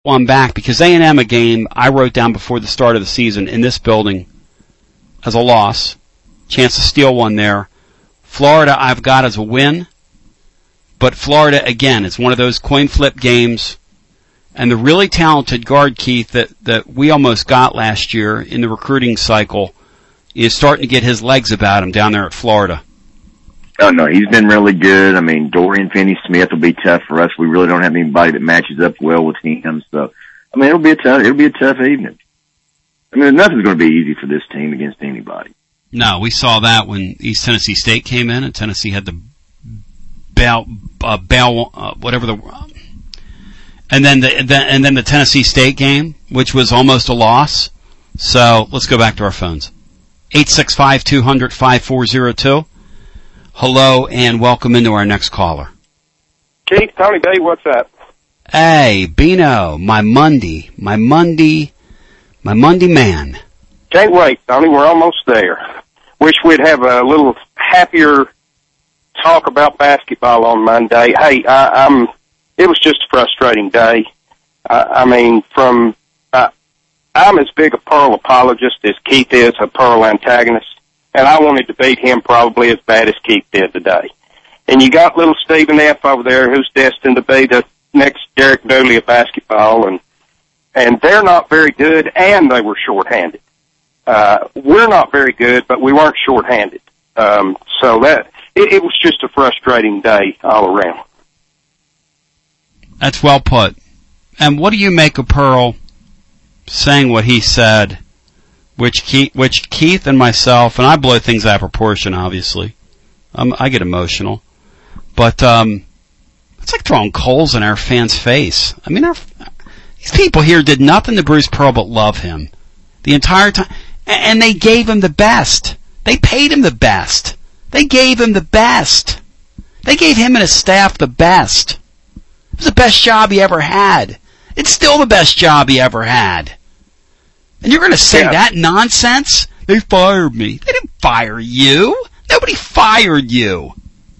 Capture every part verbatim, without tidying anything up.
one back because A and M, a game I wrote down before the start of the season in this building as a loss. Chance to steal one there. Florida I've got as a win. But Florida, again, it's one of those coin flip games. And the really talented guard, Keith, that, that we almost got last year in the recruiting cycle is starting to get his legs about him down there at Florida. Oh, no, he's been really good. I mean, Dorian Finney-Smith will be tough for us. We really don't have anybody that matches up well with him. So, I mean, it'll be a tough, it'll be a tough evening. I mean, nothing's going to be easy for this team against anybody. No, we saw that when East Tennessee State came in, and Tennessee had the bail, uh, bail, uh, whatever the, and then the, the, and then the Tennessee State game, which was almost a loss. So let's go back to our phones. eight six five, two hundred, five four zero two. Hello and welcome into our next caller. Keith, Tony Day, what's up? Hey, Bino, my Monday, my Monday, my Monday man. Can't wait, Tony. We're almost there. Wish we'd have a little happier talk about basketball on Monday. Hey, I, I'm. It was just a frustrating day. Uh, I mean, from uh, I'm as big a Pearl apologist as Keith is a Pearl antagonist, and I wanted to beat him probably as bad as Keith did today. And you got little Stephen F. over there who's destined to be the next Derek Dooley of basketball, and and they're not very good, and they were shorthanded. Uh, we're not very good, but we weren't shorthanded. Um, so that it, it was just a frustrating day all around. That's well put. And what do you make of Pearl saying what he said, which Keith, which Keith and myself, and I blow things out of proportion, obviously. Um, I get emotional. But um, it's like throwing coals in our fans' face. I mean, our, these people here did nothing to Bruce Pearl but love him the entire time. And they gave him the best. They paid him the best. They gave him the best. They gave him and his staff the best. It was the best job he ever had. It's still the best job he ever had. And you're going to say yeah. that nonsense? They fired me. They didn't fire you. Nobody fired you.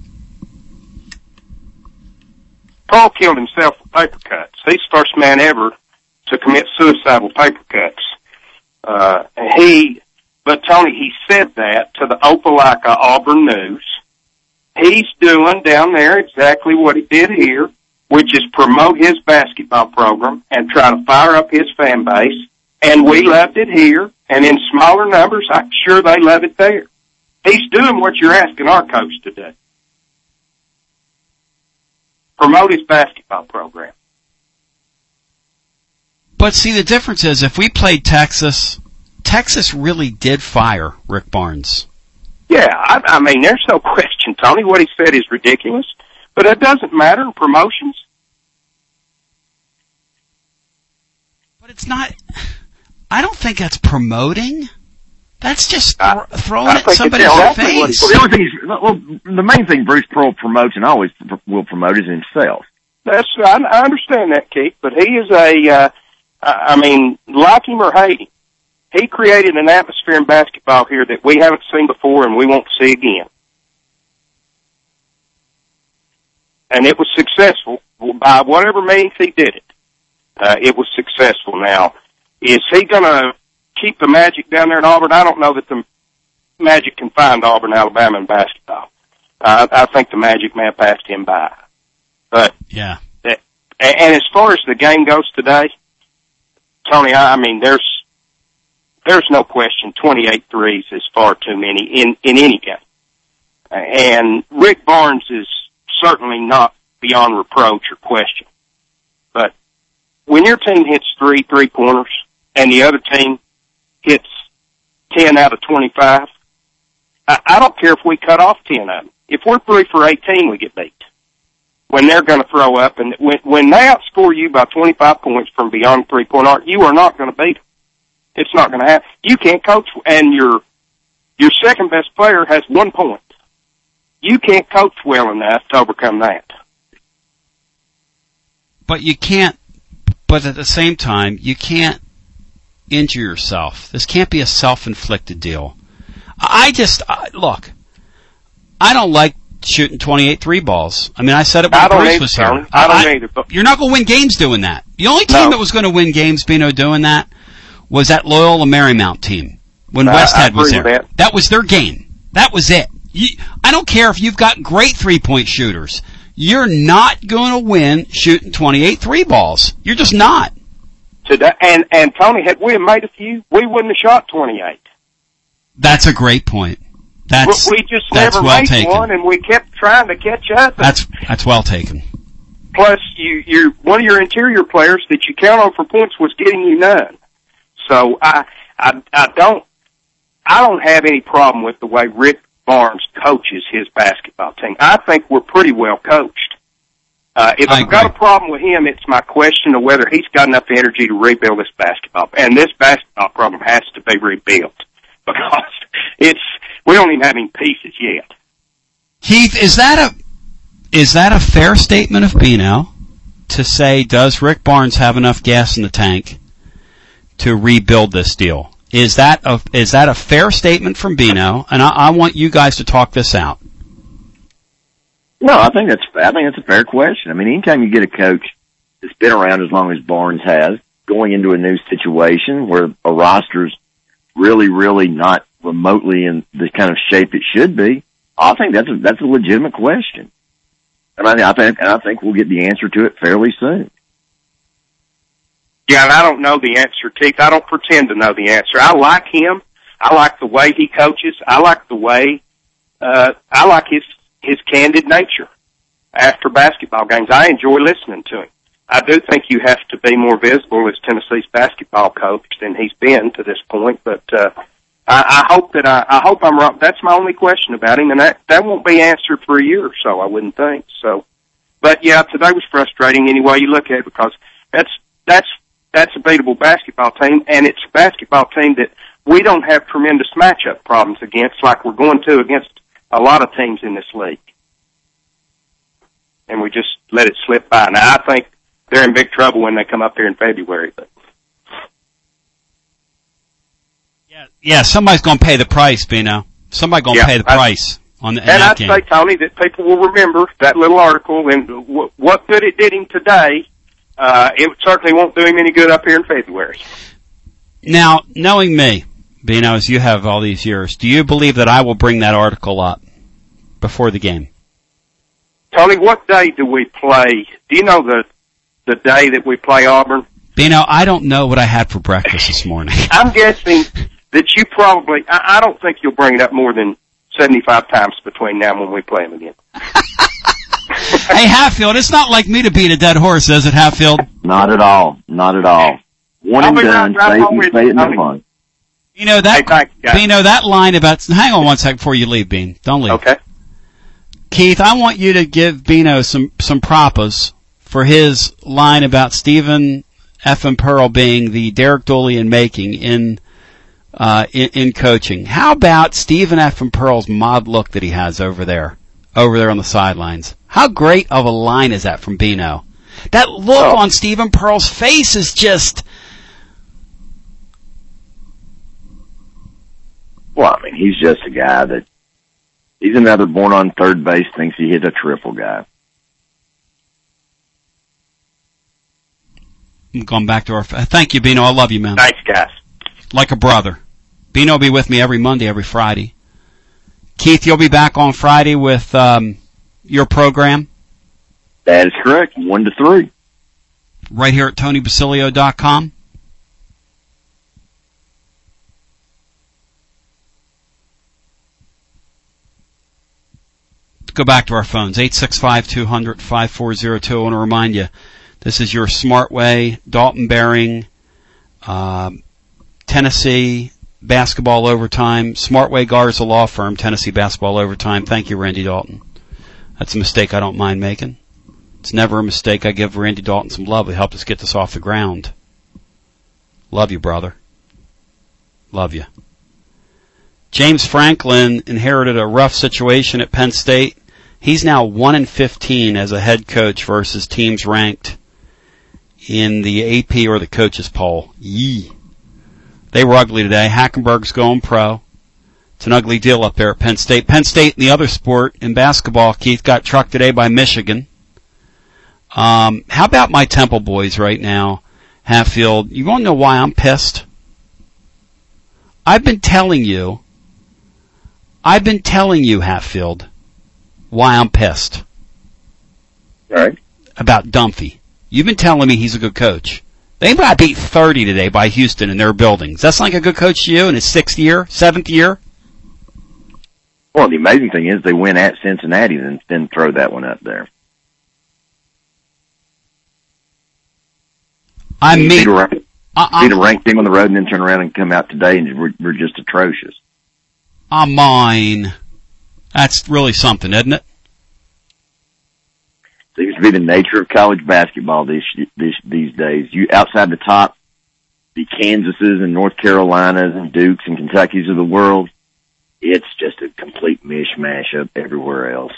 Paul killed himself with paper cuts. He's the first man ever to commit suicide with paper cuts. Uh, he, but Tony, he said that to the Opelika Auburn News. He's doing down there exactly what he did here, which is promote his basketball program and try to fire up his fan base. And we loved it here, and in smaller numbers, I'm sure they love it there. He's doing what you're asking our coach to do. Promote his basketball program. But see, the difference is if we played Texas, Texas really did fire Rick Barnes. Yeah, I, I mean, there's no question, Tony. What he said is ridiculous, but it doesn't matter in promotions. But it's not, I don't think that's promoting. That's just th- I, throwing I it in somebody's face. Well, the only thing is, well, the main thing Bruce Pearl promotes and always will promote is himself. That's I, I understand that, Keith, but he is a, uh, I mean, like him or hate him, he created an atmosphere in basketball here that we haven't seen before and we won't see again. And it was successful by whatever means he did it. Uh, it was successful. Now, is he going to keep the Magic down there in Auburn? I don't know that the Magic can find Auburn, Alabama in basketball. Uh, I think the Magic may have passed him by. But yeah. That, and as far as the game goes today, Tony, I, I mean, there's there's no question twenty-eight threes is far too many in, in any game. And Rick Barnes is certainly not beyond reproach or question. But when your team hits three three-pointers and the other team hits ten out of twenty-five, I, I don't care if we cut off ten of them. If we're three for eighteen, we get beat. When they're going to throw up, and when, when they outscore you by twenty-five points from beyond three-point arc, you are not going to beat them. It's not going to happen. You can't coach, and your your second-best player has one point. You can't coach well enough to overcome that. But you can't, but at the same time, you can't injure yourself. This can't be a self-inflicted deal. I just, I, look, I don't like shooting twenty-eight three balls. I mean, I said it when I don't Bruce either, was here. Tony. I don't I, either. But you're not going to win games doing that. The only team No. that was going to win games, Bino, doing that was that Loyola Marymount team when I- I Westhead was agree there. with that. That was their game. That was it. You, I don't care if you've got great three-point shooters. You're not going to win shooting twenty-eight three balls. You're just not. today, and and Tony, had we have made a few, we wouldn't have shot twenty-eight. That's a great point. That's we just that's never well made taken. one, and we kept trying to catch up. And That's that's well taken. plus, you you one of your interior players that you count on for points was getting you none. So I I I don't I don't have any problem with the way Rick Barnes coaches his basketball team. I think we're pretty well coached. Uh, if I I've got a agree. problem with him, it's my question of whether he's got enough energy to rebuild this basketball. And this basketball program has to be rebuilt because it's we don't even have any pieces yet. Keith, is that a is that a fair statement of Bino to say, does Rick Barnes have enough gas in the tank to rebuild this deal? Is that a is that a fair statement from Bino? And I, I want you guys to talk this out. No, I think that's I think that's a fair question. I mean, anytime you get a coach that's been around as long as Barnes has, going into a new situation where a roster's really, really not remotely in the kind of shape it should be, I think that's a, that's a legitimate question, and I, I think and I think we'll get the answer to it fairly soon. Yeah, and I don't know the answer, Keith. I don't pretend to know the answer. I like him. I like the way he coaches. I like the way uh, I like his his candid nature after basketball games. I enjoy listening to him. I do think you have to be more visible as Tennessee's basketball coach than he's been to this point, but uh, I, I hope that I, I hope I'm wrong. That's my only question about him, and that that won't be answered for a year or so, I wouldn't think. So, but yeah, today was frustrating any way you look at it because that's that's that's a beatable basketball team, and it's a basketball team that we don't have tremendous matchup problems against like we're going to against a lot of teams in this league. And we just let it slip by. Now, I think they're in big trouble when they come up here in February. But Yeah, yeah. Somebody's going to pay the price, Bino. Somebody's going to Yeah, pay the I- price on the, in And that I'd game. say, Tony, that people will remember that little article and w- what good it did him today. Uh, it certainly won't do him any good up here in February. Now, knowing me, Bino, as you have all these years, do you believe that I will bring that article up before the game? Tony, what day do we play? Do you know the the day that we play Auburn? Bino, I don't know what I had for breakfast this morning. I'm guessing that you probably, I, I don't think you'll bring it up more than seventy-five times between now and when we play them again. Hey, Hatfield, it's not like me to beat a dead horse, is it, Hatfield? Not at all, not at all. One I'll and be right- done. right Say home it, with say you, it, move Tony. on. You know that, Hey, thanks, guys. Bino, that line about, hang on one second before you leave, Bean. Don't leave. Okay. Keith, I want you to give Bino some, some propas for his line about Stephen F. and Pearl being the Derek Dooley in making in, uh, in, in coaching. How about Stephen F. and Pearl's mod look that he has over there, over there on the sidelines? How great of a line is that from Bino? That look Oh. on Stephen Pearl's face is just, Well, I mean, he's just a guy that he's another born on third base, thinks he hit a triple guy. I'm going back to our, thank you, Bino. I love you, man. Thanks, guys. Like a brother. Bino will be with me every Monday, every Friday. Keith, you'll be back on Friday with um, your program That is correct. One to three. right here at Tony Basilio dot com. Go back to our phones, eight six five, two hundred, five four zero two. I want to remind you, this is your Smart Way, Dalton Bearing, uh, Tennessee Basketball Overtime, Smart Way Garza Law Firm, Tennessee Basketball Overtime. Thank you, Randy Dalton. That's a mistake I don't mind making. It's never a mistake. I give Randy Dalton some love. He helped us get this off the ground. Love you, brother. Love you. James Franklin inherited a rough situation at Penn State. He's now one and fifteen as a head coach versus teams ranked in the A P or the coaches poll. Yee. They were ugly today. Hackenberg's going pro. It's an ugly deal up there at Penn State. Penn State in the other sport, in basketball, Keith, got trucked today by Michigan. Um, how about my Temple boys right now, Hatfield? You want to know why I'm pissed? I've been telling you, I've been telling you, Hatfield, why I'm pissed. All right. About Dunphy. You've been telling me he's a good coach. They got beat thirty today by Houston in their buildings. That's like a good coach to you in his sixth year, seventh year? Well, the amazing thing is they win at Cincinnati and then throw that one up there. I mean, beat a, rank, uh, beat a ranked team on the road and then turn around and come out today and we're, we're just atrocious. Ah, mine. That's really something, isn't it? Seems to be the nature of college basketball these these, these days. You outside the top, the Kansases and North Carolinas and Dukes and Kentuckys of the world, it's just a complete mishmash up everywhere else.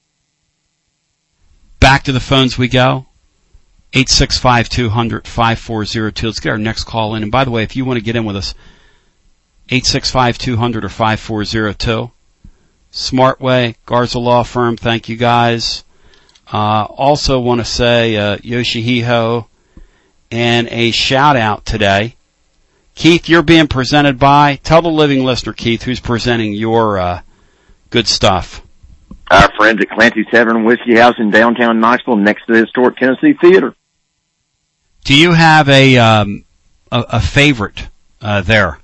Back to the phones we go. eight six five, two hundred, five four zero two. Let's get our next call in. And by the way, if you want to get in with us, eight six five, two hundred or five four zero two. Smartway, Garza Law Firm, thank you guys. Uh, also want to say, uh, Yoshihiho, and a shout out today. Keith, you're being presented by, tell the living listener, Keith, who's presenting your, uh, good stuff. Our friends at Clancy's Tavern and Whiskey House in downtown Knoxville next to the historic Tennessee Theater. Do you have a, um, a, a favorite, uh, there?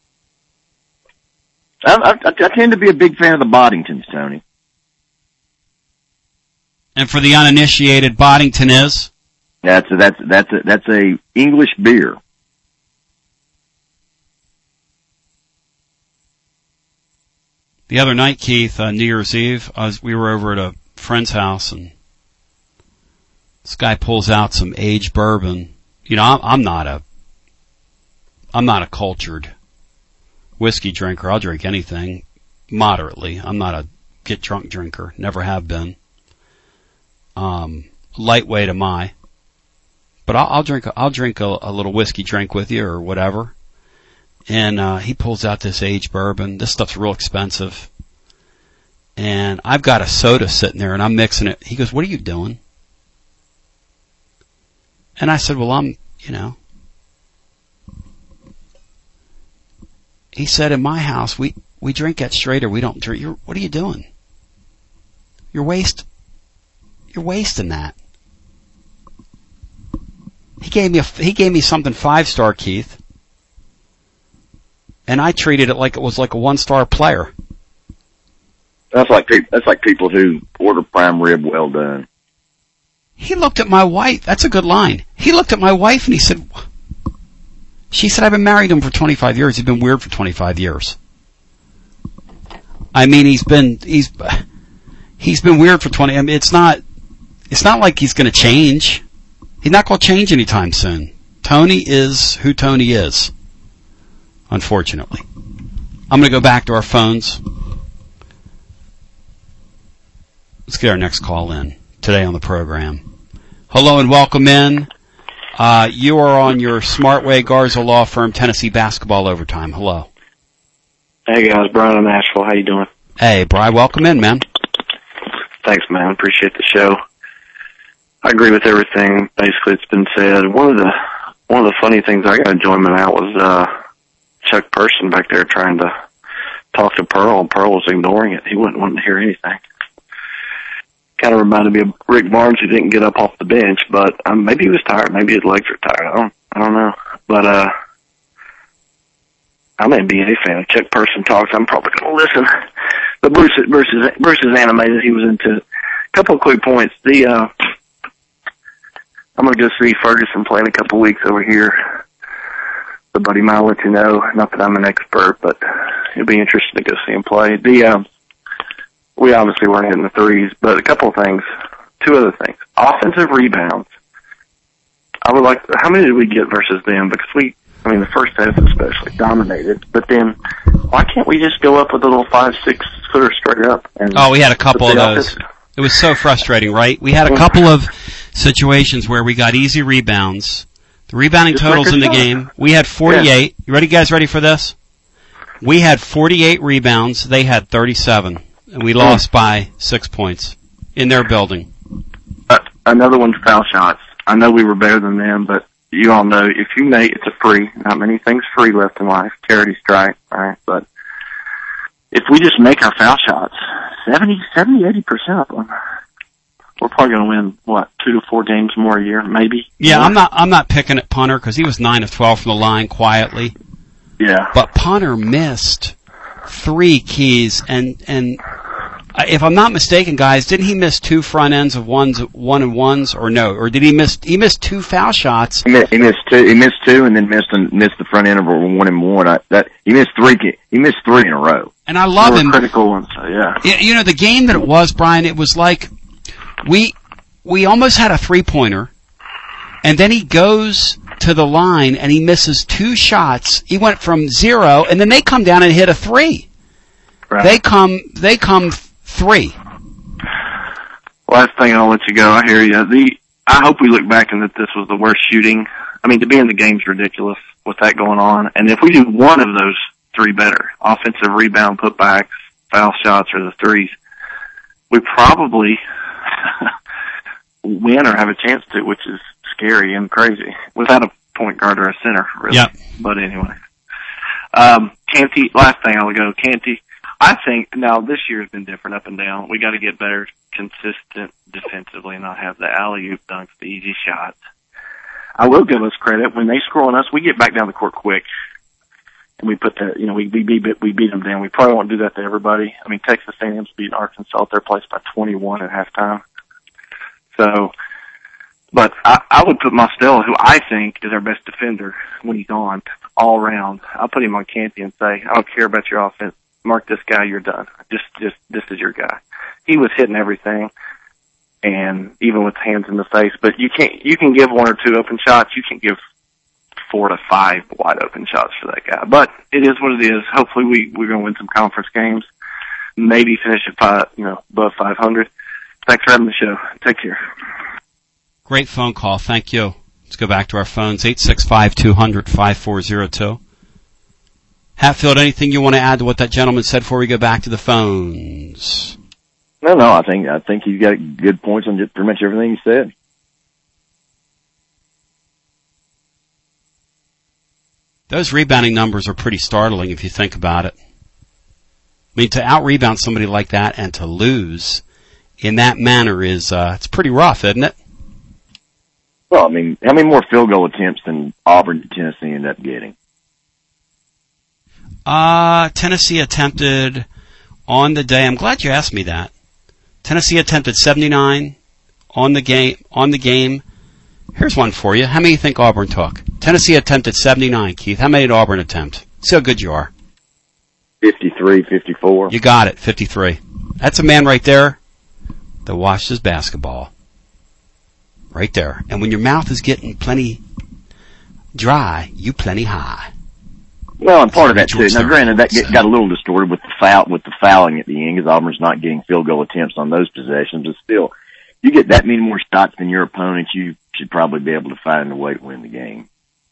I, I, I tend to be a big fan of the Boddingtons, Tony. And for the uninitiated, Boddington is? That's a, that's that's a, that's a English beer. The other night, Keith, uh, New Year's Eve, I was, we were over at a friend's house, and this guy pulls out some aged bourbon. You know, I'm, I'm not a, I'm not a cultured whiskey drinker. I'll drink anything moderately. I'm not a get drunk drinker. Never have been. Um, lightweight am I. But I'll, I'll drink, I'll drink a, a little whiskey drink with you or whatever. And, uh, he pulls out this aged bourbon. This stuff's real expensive. And I've got a soda sitting there and I'm mixing it. He goes, what are you doing? And I said, well, I'm, you know. He said, in my house, we, we drink that straight or we don't drink. You're, what are you doing? You're waste, you're wasting that. He gave me a, he gave me something five star, Keith. And I treated it like it was like a one star player. That's like people, that's like people who order prime rib well done. He looked at my wife. That's a good line. He looked at my wife and he said, she said, I've been married to him for twenty-five years. He's been weird for twenty-five years. I mean, he's been, he's, he's been weird for twenty, I mean, it's not, it's not like he's gonna change. He's not gonna change anytime soon. Tony is who Tony is. Unfortunately. I'm gonna go back to our phones. Let's get our next call in today on the program. Hello and welcome in. Uh, you are on your Smartway Garza Law Firm Tennessee Basketball Overtime. Hello. Hey guys, Brian in Nashville. How you doing? Hey, Brian, welcome in, man. Thanks, man. Appreciate the show. I agree with everything. Basically, it's been said. One of the one of the funny things I got enjoyment out was uh, Chuck Person back there trying to talk to Pearl, and Pearl was ignoring it. He wouldn't want to hear anything. Kind of reminded me of Rick Barnes, who didn't get up off the bench, but um, maybe he was tired. Maybe his legs were tired. I don't, I don't know. But uh, I'm an N B A fan. If Chuck Person talks, I'm probably going to listen. But Bruce, Bruce is, Bruce is animated. He was into a couple of quick points. The uh, I'm going to go see Ferguson play in a couple of weeks over here. But buddy might let you know. Not that I'm an expert, but it'd be interesting to go see him play. The uh, we obviously weren't hitting the threes, but a couple of things. Two other things. Offensive rebounds. I would like, how many did we get versus them? Because we, I mean, the first half especially dominated, but then why can't we just go up with a little five, six footer straight up? And oh, we had a couple of those. Offense? It was so frustrating, right? We had a couple of situations where we got easy rebounds. The rebounding just totals in the shot. game. We had forty-eight. Yeah. You ready, guys? Ready for this? We had forty-eight rebounds. They had thirty-seven. And we lost by six points in their building. Uh, another one's foul shots. I know we were better than them, but you all know if you make, it's a free. Not many things free left in life. Charity strike, right? But if we just make our foul shots, seventy, seventy, eighty percent of them, we're probably going to win, what, two to four games more a year, maybe? Yeah, more? I'm not, I'm not picking at punter because he was nine of twelve from the line quietly. Yeah. But punter missed three keys, and, and if I'm not mistaken, guys, didn't he miss two front ends of ones, one and ones, or no? Or did he miss, he missed two foul shots? He missed, he missed two, he missed two and then missed, missed the front end of a one and one. I, that, he missed three, he missed three in a row. And I love They were him. critical ones, so yeah. You know, the game that it was, Brian, it was like, we, we almost had a three-pointer, and then he goes to the line and he misses two shots. He went from zero, and then they come down and hit a three. Right. They come, they come three. Last thing, I'll let you go. I hear you. The I hope we look back and that this was the worst shooting. I mean, to be in the game's ridiculous with that going on. And if we do one of those three better, offensive rebound, putbacks, foul shots, or the threes, we probably win or have a chance to, which is scary and crazy without a point guard or a center, really. Yep. But anyway, um, Canty. Last thing, I'll go. Canty. I think now this year has been different up and down. We got to get better, consistent defensively, and not have the alley-oop dunks, the easy shots. I will give us credit when they score on us. We get back down the court quick, and we put the you know we we beat we beat them down. We probably won't do that to everybody. I mean, Texas A and M's beating Arkansas at their place by twenty-one at halftime. So, but I, I would put Mostella, who I think is our best defender when he's on, all around. I'll put him on Canty and say, I don't care about your offense. Mark this guy, you're done. Just, just, this is your guy. He was hitting everything, and even with hands in the face. But you can't, you can give one or two open shots. You can give four to five wide open shots for that guy. But it is what it is. Hopefully, we we're going to win some conference games. Maybe finish at five, you know, above five hundred. Thanks for having the show. Take care. Great phone call. Thank you. Let's go back to our phones. eight six five, two hundred, five four zero two. Hatfield, anything you want to add to what that gentleman said before we go back to the phones? No, no, I think, I think you got good points on just pretty much everything you said. Those rebounding numbers are pretty startling if you think about it. I mean, to out-rebound somebody like that and to lose in that manner is, uh, it's pretty rough, isn't it? Well, I mean, how many more field goal attempts than Auburn and Tennessee ended up getting? Uh, Tennessee attempted on the day, I'm glad you asked me that. Tennessee attempted seventy-nine on the game, on the game. Here's one for you. How many do you think Auburn took? Tennessee attempted seventy-nine, Keith. How many did Auburn attempt? See how good you are. fifty-three, fifty-four. You got it, fifty-three. That's a man right there that watched his basketball. Right there. And when your mouth is getting plenty dry, you plenty high. Well, and part of that too. Now, granted, that get, got a little distorted with the foul, with the fouling at the end, because Auburn's not getting field goal attempts on those possessions. But still, you get that many more shots than your opponent, you should probably be able to find a way to win the game.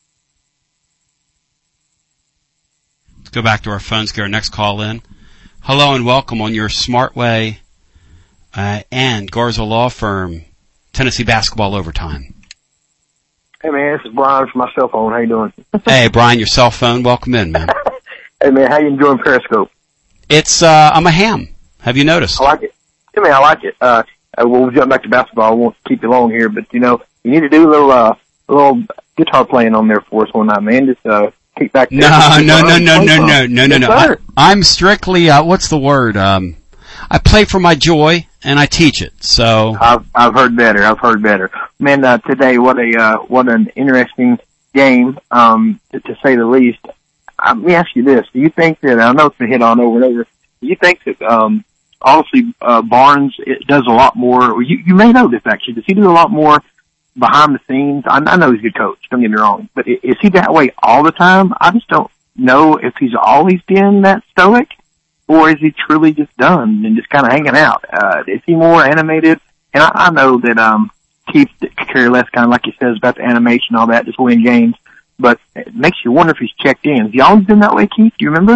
Let's go back to our phones. Get our next call in. Hello and welcome on your Smart Way uh, and Garza Law Firm Tennessee Basketball Overtime. Hey man, this is Brian from my cell phone. How you doing? Hey Brian, your cell phone. Welcome in, man. Hey man, how you enjoying Periscope? It's uh, I'm a ham. Have you noticed? I like it. Hey man, I like it. Uh, we'll jump back to basketball. I won't keep you long here, but you know, you need to do a little, uh, a little guitar playing on there for us one night, man. Just uh, kick back. No, no, no, no, no, no, no, no, no. Yes, I, I'm strictly uh, what's the word? Um, I play for my joy and I teach it. So I've I've heard better. I've heard better. Man, uh, today what a uh, what an interesting game, um, to, to say the least. Uh, let me ask you this: do you think that I know it's been hit on over and over? Do you think that um, honestly uh, Barnes it does a lot more? Or you you may know this actually. Does he do a lot more behind the scenes? I, I know he's a good coach. Don't get me wrong, but is he that way all the time? I just don't know if he's always been that stoic. Or is he truly just done and just kind of hanging out? Uh, is he more animated? And I, I know that, um, Keith could care less, kind of like he says about the animation and all that, just win games. But it makes you wonder if he's checked in. Has he always been that way, Keith? Do you remember?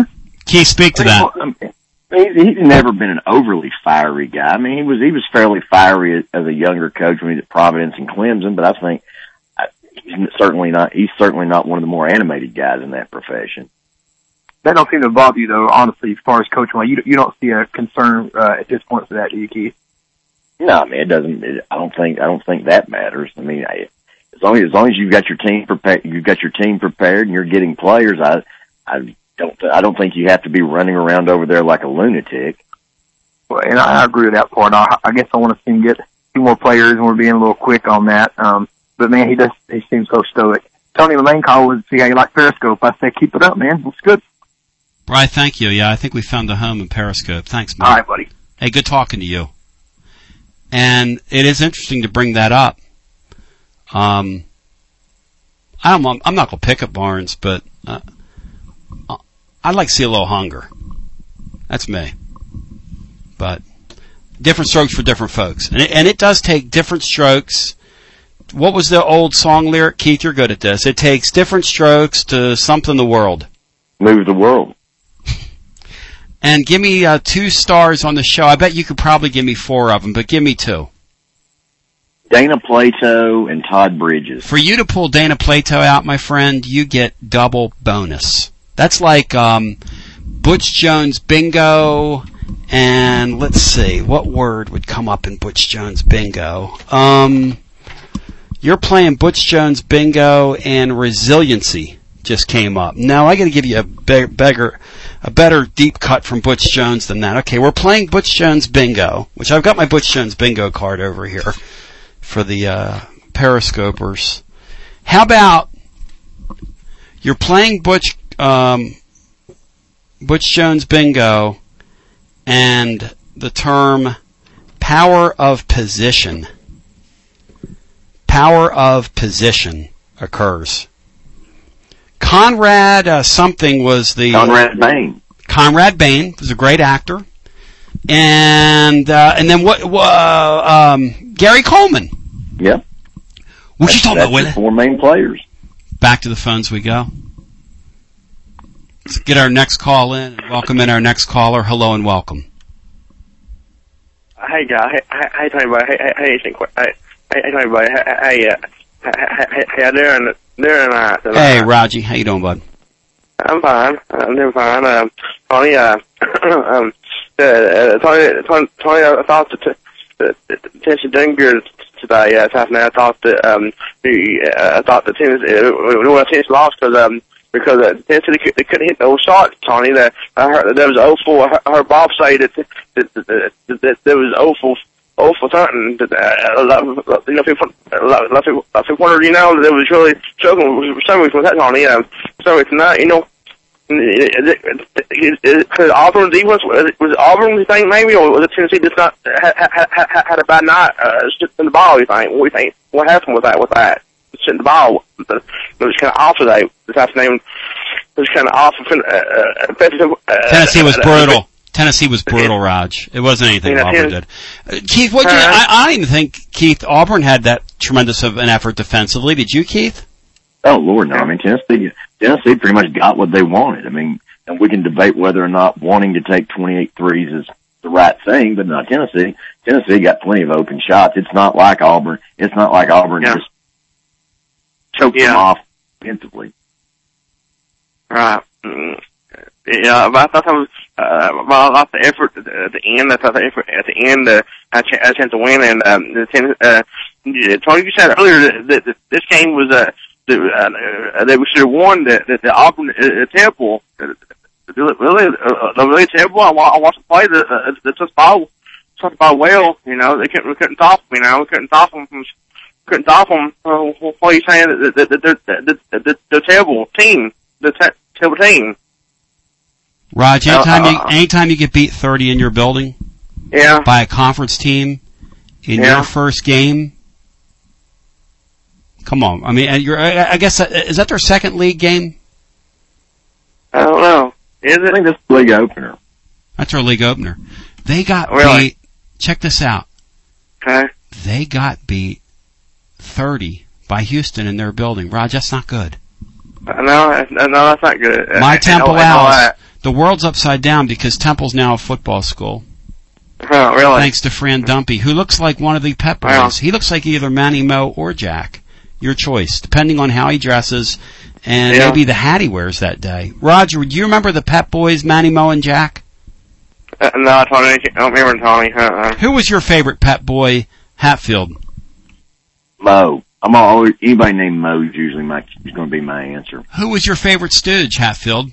Keith, speak to that. I mean, he's, he's never been an overly fiery guy. I mean, he was he was fairly fiery as, as a younger coach when he was at Providence and Clemson, but I think I, he's certainly not. He's certainly not one of the more animated guys in that profession. That don't seem to bother you, though, honestly, as far as coaching. You you don't see a concern uh, at this point for that, do you, Keith? No, I mean, it doesn't. It, I don't think. I don't think that matters. I mean, I, as long as as long as you've got your team prepared, you've got your team prepared, and you're getting players. I I don't. I don't think you have to be running around over there like a lunatic. Well, and I, I agree with that part. I, I guess I want to see him get a few more players, and we're being a little quick on that. Um, but man, he does. He seems so stoic. Tony, the main call was see how you like Periscope. I say keep it up, man. Looks good. Bri, thank you. Yeah, I think we found a home in Periscope. Thanks, man. All right, buddy. Hey, good talking to you. And it is interesting to bring that up. Um, I don't, I'm not going to pick up Barnes, but uh, I'd like to see a little hunger. That's me. But different strokes for different folks. And it, and it does take different strokes. What was the old song lyric? Keith, you're good at this. It takes different strokes to something the world. Move the world. And give me uh, two stars on the show. I bet you could probably give me four of them, but give me two. Dana Plato and Todd Bridges. For you to pull Dana Plato out, my friend, you get double bonus. That's like um, Butch Jones bingo, and let's see, what word would come up in Butch Jones bingo? Um, you're playing Butch Jones bingo, and resiliency just came up. Now I got to give you a be- beggar, a better deep cut from Butch Jones than that. Okay, we're playing Butch Jones bingo, which I've got my Butch Jones bingo card over here for the uh, Periscopers. How about you're playing Butch um, Butch Jones bingo, and the term power of position, power of position occurs. Conrad uh, something was the Conrad Bain. Conrad Bain was a great actor, and uh, and then what? Uh, um, Gary Coleman. Yep. What that's, you talking about, Willie? Four main players. Back to the phones we go. Let's get our next call in and welcome in our next caller. Hello and welcome. Hey, guy. Hey, hey, Tony, buddy. Hey, hey, hey, hey, hey, Tony, buddy. Hey, uh, hey, hey, how doing? Doing alright. Hey, Raji. How you doing, bud? I'm fine. I'm doing fine. Um, Tony, uh, um, uh, Tony, Tony, Tony, I thought that, that, that Tennessee done good today. Uh, half an hour. I thought that, um, the, uh, I thought that Tennessee, uh, when Tennessee lost because, um, because, uh, Tennessee, they, they couldn't hit those shots, Tony. That, I heard that there was oh four. I heard Bob say that, that, that, that, that there was oh four. Oh, for something that uh, a lot of you know people, a lot, a lot of people, a lot of people wondered, you know, that it was really struggling with some reason with that, Tony. Um, so it's not, you know, because Auburn defense was, was Auburn, you think maybe, or was it Tennessee just not had, had, had a bad night uh, shooting the ball? You think? What do you think? What happened with that? With that shooting the ball, it was kind of off today. This afternoon, it was kind of off. Uh, uh, Tennessee was brutal. Tennessee was brutal, Raj. It wasn't anything yeah, Auburn did. Uh, Keith, what? Uh, I, I don't even think Keith Auburn had that tremendous of an effort defensively. Did you, Keith? Oh Lord, no. I mean Tennessee, Tennessee pretty much got what they wanted. I mean, and we can debate whether or not wanting to take twenty-eight threes is the right thing, but no, Tennessee, Tennessee got plenty of open shots. It's not like Auburn. It's not like Auburn yeah. just choked yeah. them off defensively. Right. Mm. Yeah, but I thought that was, uh, well, I thought the effort at the, at the end, I thought the effort at the end, uh, I had a chance to win, and, um, the ten, uh, Tony, you said earlier that, that, that this game was, uh, that, uh, that we should have won the, the, the Auburn, uh, Temple, uh, really, really, uh, really Temple. I, I watched them play the, uh, the, the ball, took the ball well, you know, they couldn't, we couldn't top them, you know, we couldn't top them from, couldn't top them, uh, what are you saying, that, that, that, that, that, that, that, the Temple team, the te- Temple team. Raj, anytime, uh, you, anytime you get beat thirty in your building yeah. by a conference team in yeah. your first game, come on. I mean, and you're, I guess, is that their second league game? I don't know. Is it? I think that's the league opener. That's our league opener. They got really? beat, check this out. Okay. They got beat thirty by Houston in their building. Raj, that's not good. No, no, that's not good. My I, Temple I know, I know Owls. that. the world's upside down because Temple's now a football school. Oh, really? Thanks to Fran Dumpy, who looks like one of the Pep Boys. Wow. He looks like either Manny Mo or Jack. Your choice, depending on how he dresses and Yeah. maybe the hat he wears that day. Roger, do you remember the Pep Boys, Manny Mo and Jack? Uh, no, Tony, I don't remember Tony. Uh-uh. Who was your favorite Pep Boy, Hatfield? Mo. I'm always, anybody named Mo is usually my, is going to be my answer. Who was your favorite Stooge, Hatfield?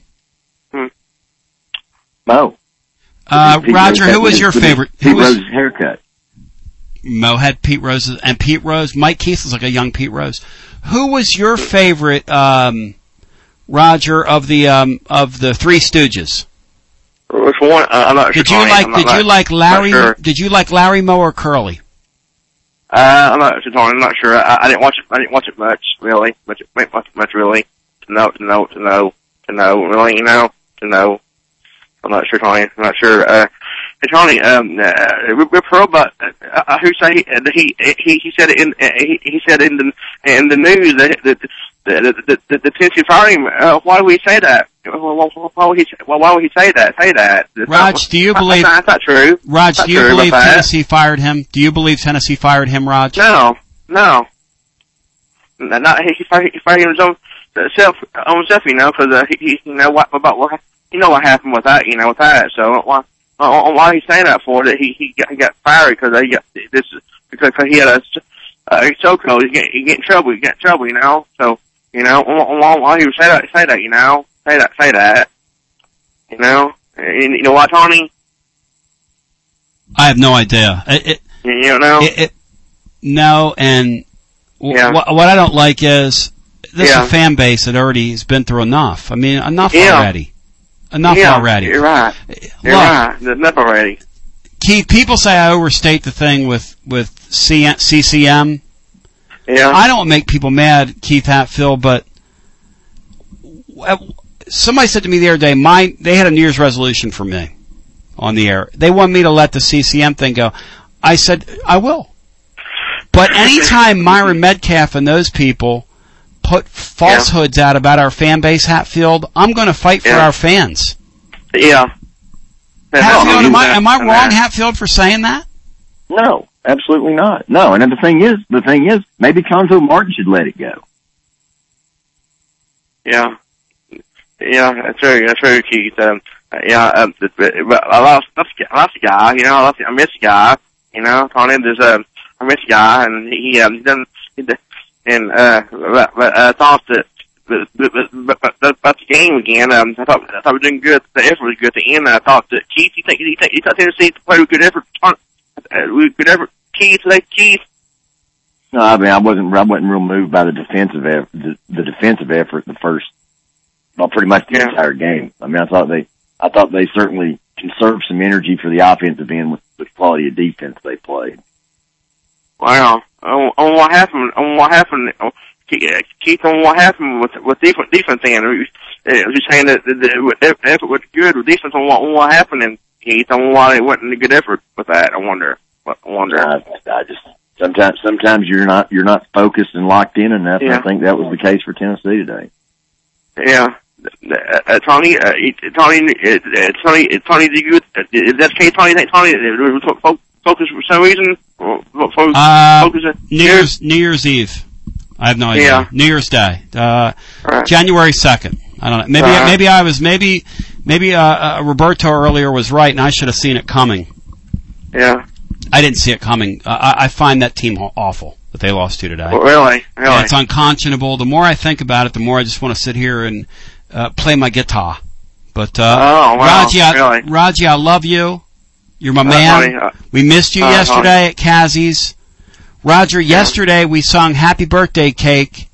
Mo. Uh, Pete Roger, Rose who was had- your with favorite? Pete Who was Rose's haircut. Mo had Pete Rose and Pete Rose. Mike Keith was like a young Pete Rose. Who was your favorite, um, Roger, of the um, of the Three Stooges? Which one? Uh, I'm not sure. Did you Tony. like? I'm not- Did you not- like Larry? not sure. Did you like Larry Moe or Curly? Uh, I'm not sure, Tony. I'm not sure. I, I didn't watch it. I didn't watch it much, really. Much, much, much, really. To know, to know, to know, to know, really, you know, to know. I'm not sure, Tony. I'm not sure. Uh, hey, Tony, um, uh, Rip Pearl, but uh, uh, who say uh, he he he said it in uh, he he said in the in the news that the the the, the, the Tennessee fired him. Uh, why would he say that? Why would he? Why would he say that? Say that. Raj, do you believe? That's not, that's not true. Raj, That's do you true believe about that. Tennessee fired him? Do you believe Tennessee fired him, Raj? No, no. Not he fired, he fired his own self, own self, you know, because uh, he, he, you know what about what you know what happened with that, you know, with that. So why, why, why he saying that for? That he he got, he got fired because he got this because he had a uh, so code. He get he get in trouble. He get in trouble, you know. So you know why, why he would say that? Say that, you know. Say that. Say that. You know. And, you know what, Tony? I have no idea. It, it, You don't know. it, it, no, and w- Yeah. wh- what I don't like is this Yeah. is a fan base that already has been through enough. I mean, enough Yeah. already. Enough yeah, already. You're right. You're Look, right. There's enough already. Keith, people say I overstate the thing with with C- C C M. Yeah. I don't make people mad, Keith Hatfield, but somebody said to me the other day, my they had a New Year's resolution for me on the air. They want me to let the C C M thing go. I said, I will. But anytime Myron Metcalf and those people put falsehoods out about our fan base, Hatfield, I'm going to fight for Yeah. our fans. Yeah. Hatfield, am I, am I And wrong, that- Hatfield, for saying that? No, absolutely not. No, and then the thing is, the thing is, maybe Conzo Martin should let it go. Yeah. Yeah, that's very, that's very Keith. Um, uh, yeah, um, but, but I lost, I lost a guy, you know, I lost, I miss a guy, you know, Tony, there's a, I miss a guy, and he, um, he done, he done and, uh, but, but, uh, thought that, but, but, but, but, but about the game again, um, I thought, I thought we were doing good, the effort was good at the end, and I thought that, Keith, you think, you think, you thought Tennessee played with good effort, uh, with good effort, Keith, today, Keith? No, I mean, I wasn't, I wasn't real moved by the defensive effort, the, the defensive effort the first, well, pretty much the Yeah. entire game. I mean, I thought they, I thought they certainly conserved some energy for the offensive end with the quality of defense they played. Wow. On, on what happened, on what happened, on, Keith, on what happened with, with defense, defense end, are you, are you saying that the, the effort was good with defense on what, on what happened, and Keith, on why they wasn't a good effort with that, I wonder, I wonder. I, I just, sometimes, sometimes you're not, you're not focused and locked in enough, and Yeah. I think that was the case for Tennessee today. Yeah. Uh, uh, Tony, uh, Tony, uh, uh, Tony, uh, Tony, do you, uh, is that the case, Tony, think Tony, uh, fo- focus for some reason? Or fo- Uh, focus on- New Year's, New Year's Eve. I have no idea. Yeah. New Year's Day. Uh, Right. January second. I don't know. Maybe, Uh-huh. maybe I was, maybe, maybe, uh, uh, Roberto earlier was right and I should have seen it coming. Yeah. I didn't see it coming. Uh, I, I find that team awful that they lost to today. Well, really? Really? Yeah, it's unconscionable. The more I think about it, the more I just want to sit here and uh, play my guitar. But uh, Oh, wow. Raji, I, Really? Raji, I love you. You're my Uh, man. Tony, uh, We missed you uh, yesterday at Kazi's. Roger, yesterday we sung Happy Birthday Cake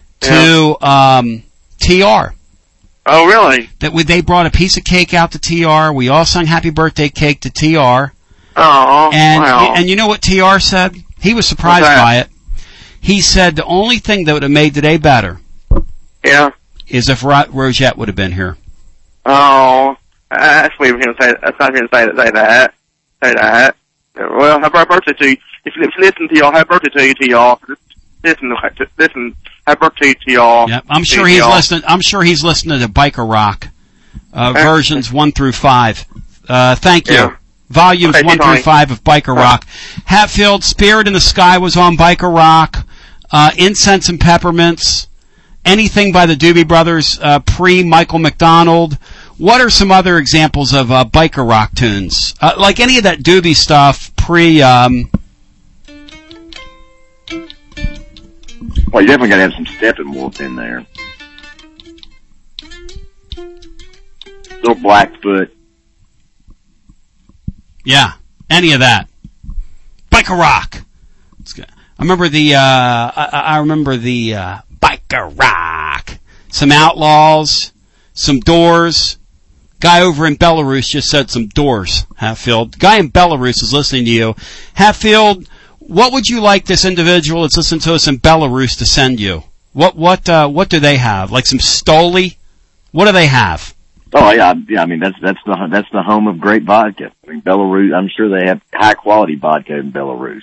to um, T R. Oh, really? That we, they brought a piece of cake out to T R. We all sung Happy Birthday Cake to T R. Oh, And wow. and you know what T R said? He was surprised What's that? by it. He said the only thing that would have made today better Yeah. is if Ro- Rosette would have been here. Oh, that's weird for him to say. That's not for him to say, say that. Say that. Well, happy birthday to you. If you listen to y'all, happy birthday to you, to y'all. Listen, listen. Happy birthday to y'all. Yep, I'm To sure he's y'all. listening. I'm sure he's listening to Biker Rock. uh, versions one through five. Uh, thank you. Yeah. Volumes Okay, one Tony. through five of Biker Rock. Hatfield, Spirit in the Sky was on Biker Rock. Uh, Incense and Peppermints. Anything by the Doobie Brothers, uh, pre-Michael McDonald. What are some other examples of uh, Biker Rock tunes? Uh, like any of that Doobie stuff pre... Um, Well, you definitely got to have some Steppenwolf in there. Little Blackfoot. Yeah, any of that. Biker Rock. It's good. I remember the, uh, I, I remember the, uh, Biker Rock. Some Outlaws, some Doors. Guy over in Belarus just said some Doors, Hatfield. Guy in Belarus is listening to you. Hatfield, what would you like this individual that's listening to us in Belarus to send you? What, what, uh, what do they have? Like some Stoli? What do they have? Oh yeah, yeah. I mean that's that's the that's the home of great vodka. I mean Belarus. I'm sure they have high quality vodka in Belarus.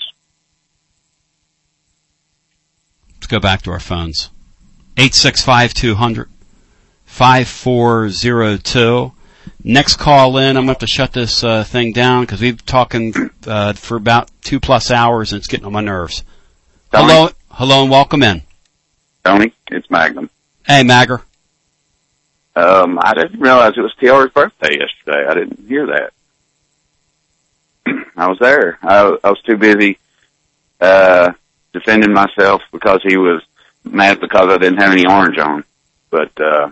Let's go back to our phones. Eight six five two hundred five four zero two. Next call in. I'm going to have to shut this uh, thing down because we've been talking uh, for about two plus hours and it's getting on my nerves. Tony? Hello, hello, and welcome in. Tony, it's Magnum. Hey, Magger. Um, I didn't realize it was T R's birthday yesterday. I didn't hear that. I was there. I, I was too busy uh, defending myself because he was mad because I didn't have any orange on. But uh,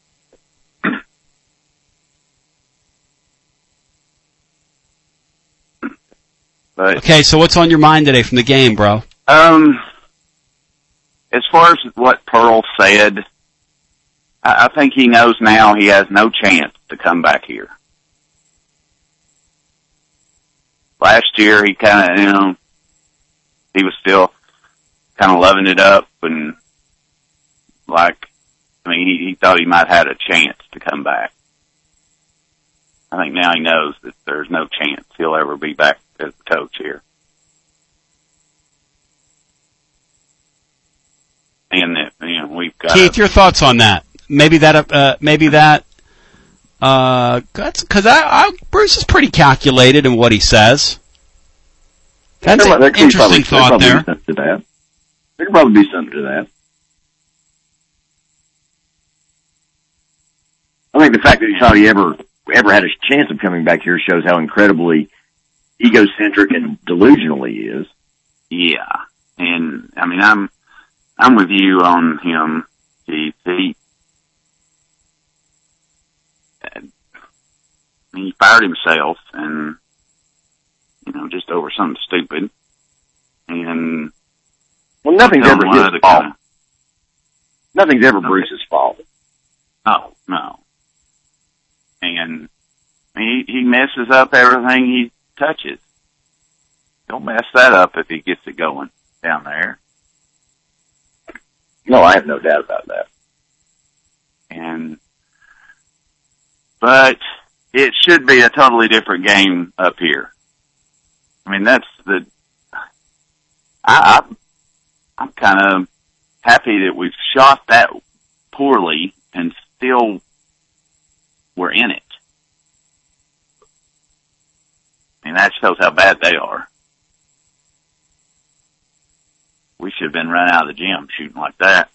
but Okay, so what's on your mind today from the game, bro? um, as far as what Pearl said, I think he knows now he has no chance to come back here. Last year, he kind of, you know, he was still kind of loving it up and like, I mean, he, he thought he might have had a chance to come back. I think now he knows that there's no chance he'll ever be back as the coach here. And that, you know, we've got Keith, your thoughts on that? Maybe that, uh, maybe that, uh, cause I, I, Bruce is pretty calculated in what he says. That's There- an there could interesting probably- thought there. there. Could probably be something to that. There could probably be something to that. I think the fact that he thought he ever ever had a chance of coming back here shows how incredibly egocentric and delusional he is. Yeah, and I mean, I'm I'm with you on him. He he, I mean, he fired himself, and you know, just over something stupid. And Well, nothing's ever one his of the fault. kind of- Nothing's ever Okay. Bruce's fault. Oh no, and I mean, he, he messes up everything he touches. He'll mess that up if he gets it going down there. No, I have no doubt about that. And, but it should be a totally different game up here. I mean, that's the, I, I I'm kind of happy that we've shot that poorly and still we're in it. I mean, that shows how bad they are. We should have been run out of the gym shooting like that.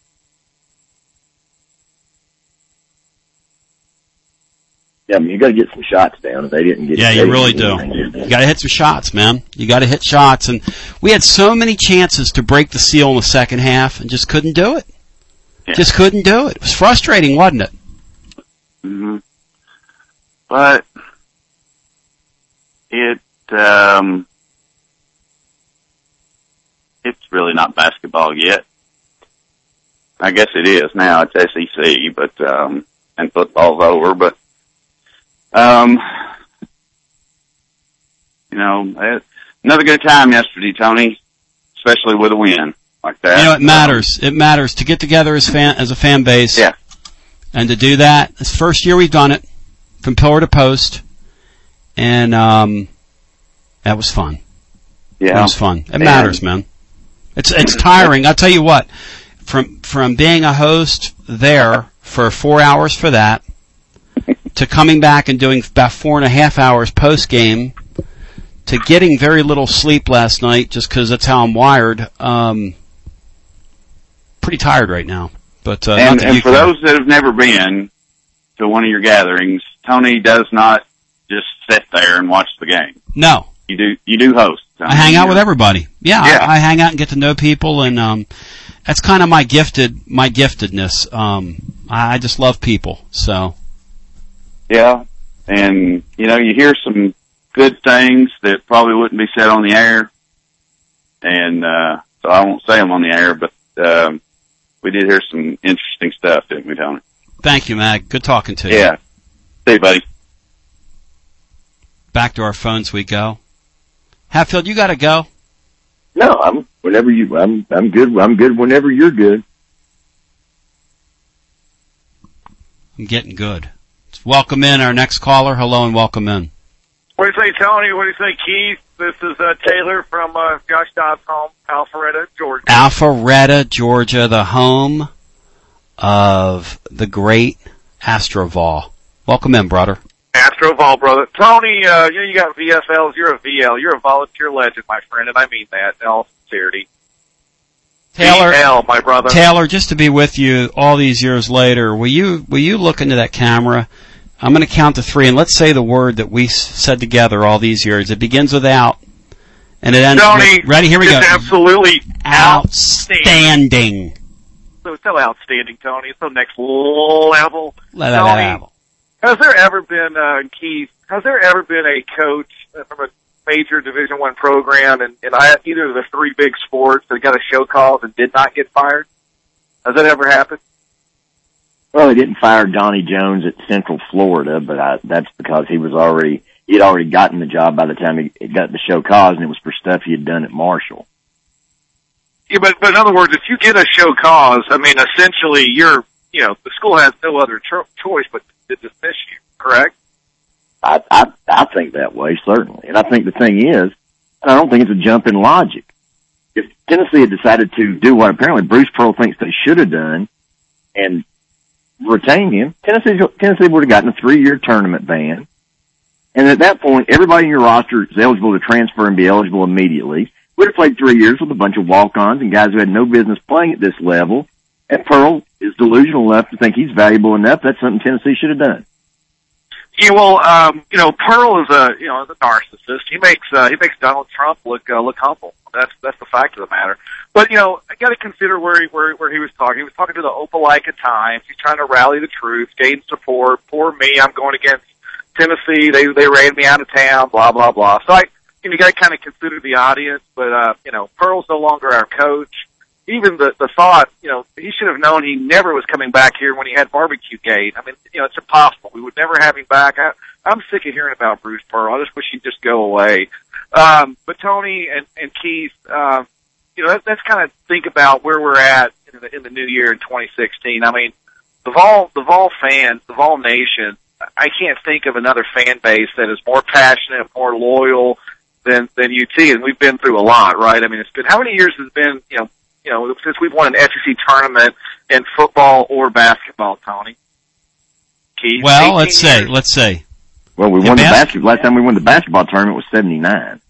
Yeah, I mean, you got to get some shots down. If they didn't get, Yeah, they you didn't really get do. anything. You got to hit some shots, man. You got to hit shots, and we had so many chances to break the seal in the second half, and just couldn't do it. Yeah. Just couldn't do it. It was frustrating, wasn't it? Mm-hmm. But it, um, it's really not basketball yet. I guess it is now. It's S E C, but um, and football's over. But um, you know, it, another good time yesterday, Tony, especially with a win like that. You know, it matters. It matters to get together as fan as a fan base. Yeah. And to do that, it's the first year we've done it, from pillar to post, and um, that was fun. Yeah, It was fun. It And- matters, man. It's it's tiring. I'll tell you what. From from being a host there for four hours for that, to coming back and doing about four and a half hours post game, to getting very little sleep last night just because that's how I'm wired. Um, pretty tired right now. But uh, and, not and you for care. those that have never been to one of your gatherings, Tony does not just sit there and watch the game. No. You do, you do host. I hang out with everybody. Yeah, Yeah. I, I hang out and get to know people, and um, that's kind of my gifted, my giftedness. Um, I, I just love people. So Yeah. And, you know, you hear some good things that probably wouldn't be said on the air. And, uh, so I won't say them on the air, but, um, we did hear some interesting stuff, didn't we, Tony? thank you, Mag. Good talking to you. Yeah. See you, buddy. Back to our phones we go. Hatfield, you got to go. No, I'm whenever you. I'm I'm good. I'm good whenever you're good. I'm getting good. Welcome in our next caller. Hello and welcome in. What do you say, Tony? What do you say, Keith? This is uh, Taylor from uh, Josh Dobbs' home, Alpharetta, Georgia. Alpharetta, Georgia, the home of the great Astroval. Welcome in, brother. Astroval, brother. Tony, uh, you know, you got V F Ls. You're a V L. You're a volunteer legend, my friend, and I mean that in all sincerity. Taylor, V L, my brother. Taylor, just to be with you all these years later, will you will you look into that camera? I'm going to count to three, and let's say the word that we s- said together all these years. It begins with out, and it ends Tony, with, ready, here we go. it's absolutely Outstanding. So, so outstanding, Tony. It's the next level. La, la, la, la. Tony, has there ever been, uh, Keith, has there ever been a coach from a major Division One program in, in either of the three big sports that got a show cause and did not get fired? Has that ever happened? Well, they didn't fire Donnie Jones at Central Florida, but I, that's because he was already he had already gotten the job by the time he, he got the show cause, and it was for stuff he had done at Marshall. Yeah, but, but in other words, if you get a show cause, I mean, essentially you're, you know, the school has no other cho- choice but to dismiss you, correct? I, I I think that way, certainly. And I think the thing is, and I don't think it's a jump in logic. If Tennessee had decided to do what apparently Bruce Pearl thinks they should have done and retain him, Tennessee Tennessee would have gotten a three-year tournament ban. And at that point, everybody in your roster is eligible to transfer and be eligible immediately. We'd have played three years with a bunch of walk-ons and guys who had no business playing at this level. And Pearl is delusional enough to think he's valuable enough. That's something Tennessee should have done. Yeah, well, um, you know, Pearl is a, you know, is a narcissist. He makes, uh, he makes Donald Trump look, uh, look humble. That's, that's the fact of the matter. But, you know, I gotta consider where he, where, where he was talking. He was talking to the Opelika Times. He's trying to rally the troops, gain support. Poor me, I'm going against Tennessee. They, they ran me out of town, blah, blah, blah. So I, you know, you gotta kind of consider the audience, but, uh, you know, Pearl's no longer our coach. Even the, the thought, you know, he should have known he never was coming back here when he had Barbecue Gate. I mean, you know, it's impossible. We would never have him back. I, I'm sick of hearing about Bruce Pearl. I just wish he'd just go away. Um, but Tony and, and Keith, um, you know, let, let's kind of think about where we're at in the, in the new year in twenty sixteen. I mean, the Vol, the Vol fans, the Vol Nation, I can't think of another fan base that is more passionate, more loyal than, than U T. And we've been through a lot, right? I mean, it's been, how many years has it been, you know, you know, since we've won an S E C tournament in football or basketball, Tony? Keith? Well, let's say, years? let's say. Well, we Yeah, won the bas- basketball. Last time we won the basketball tournament was seventy-nine.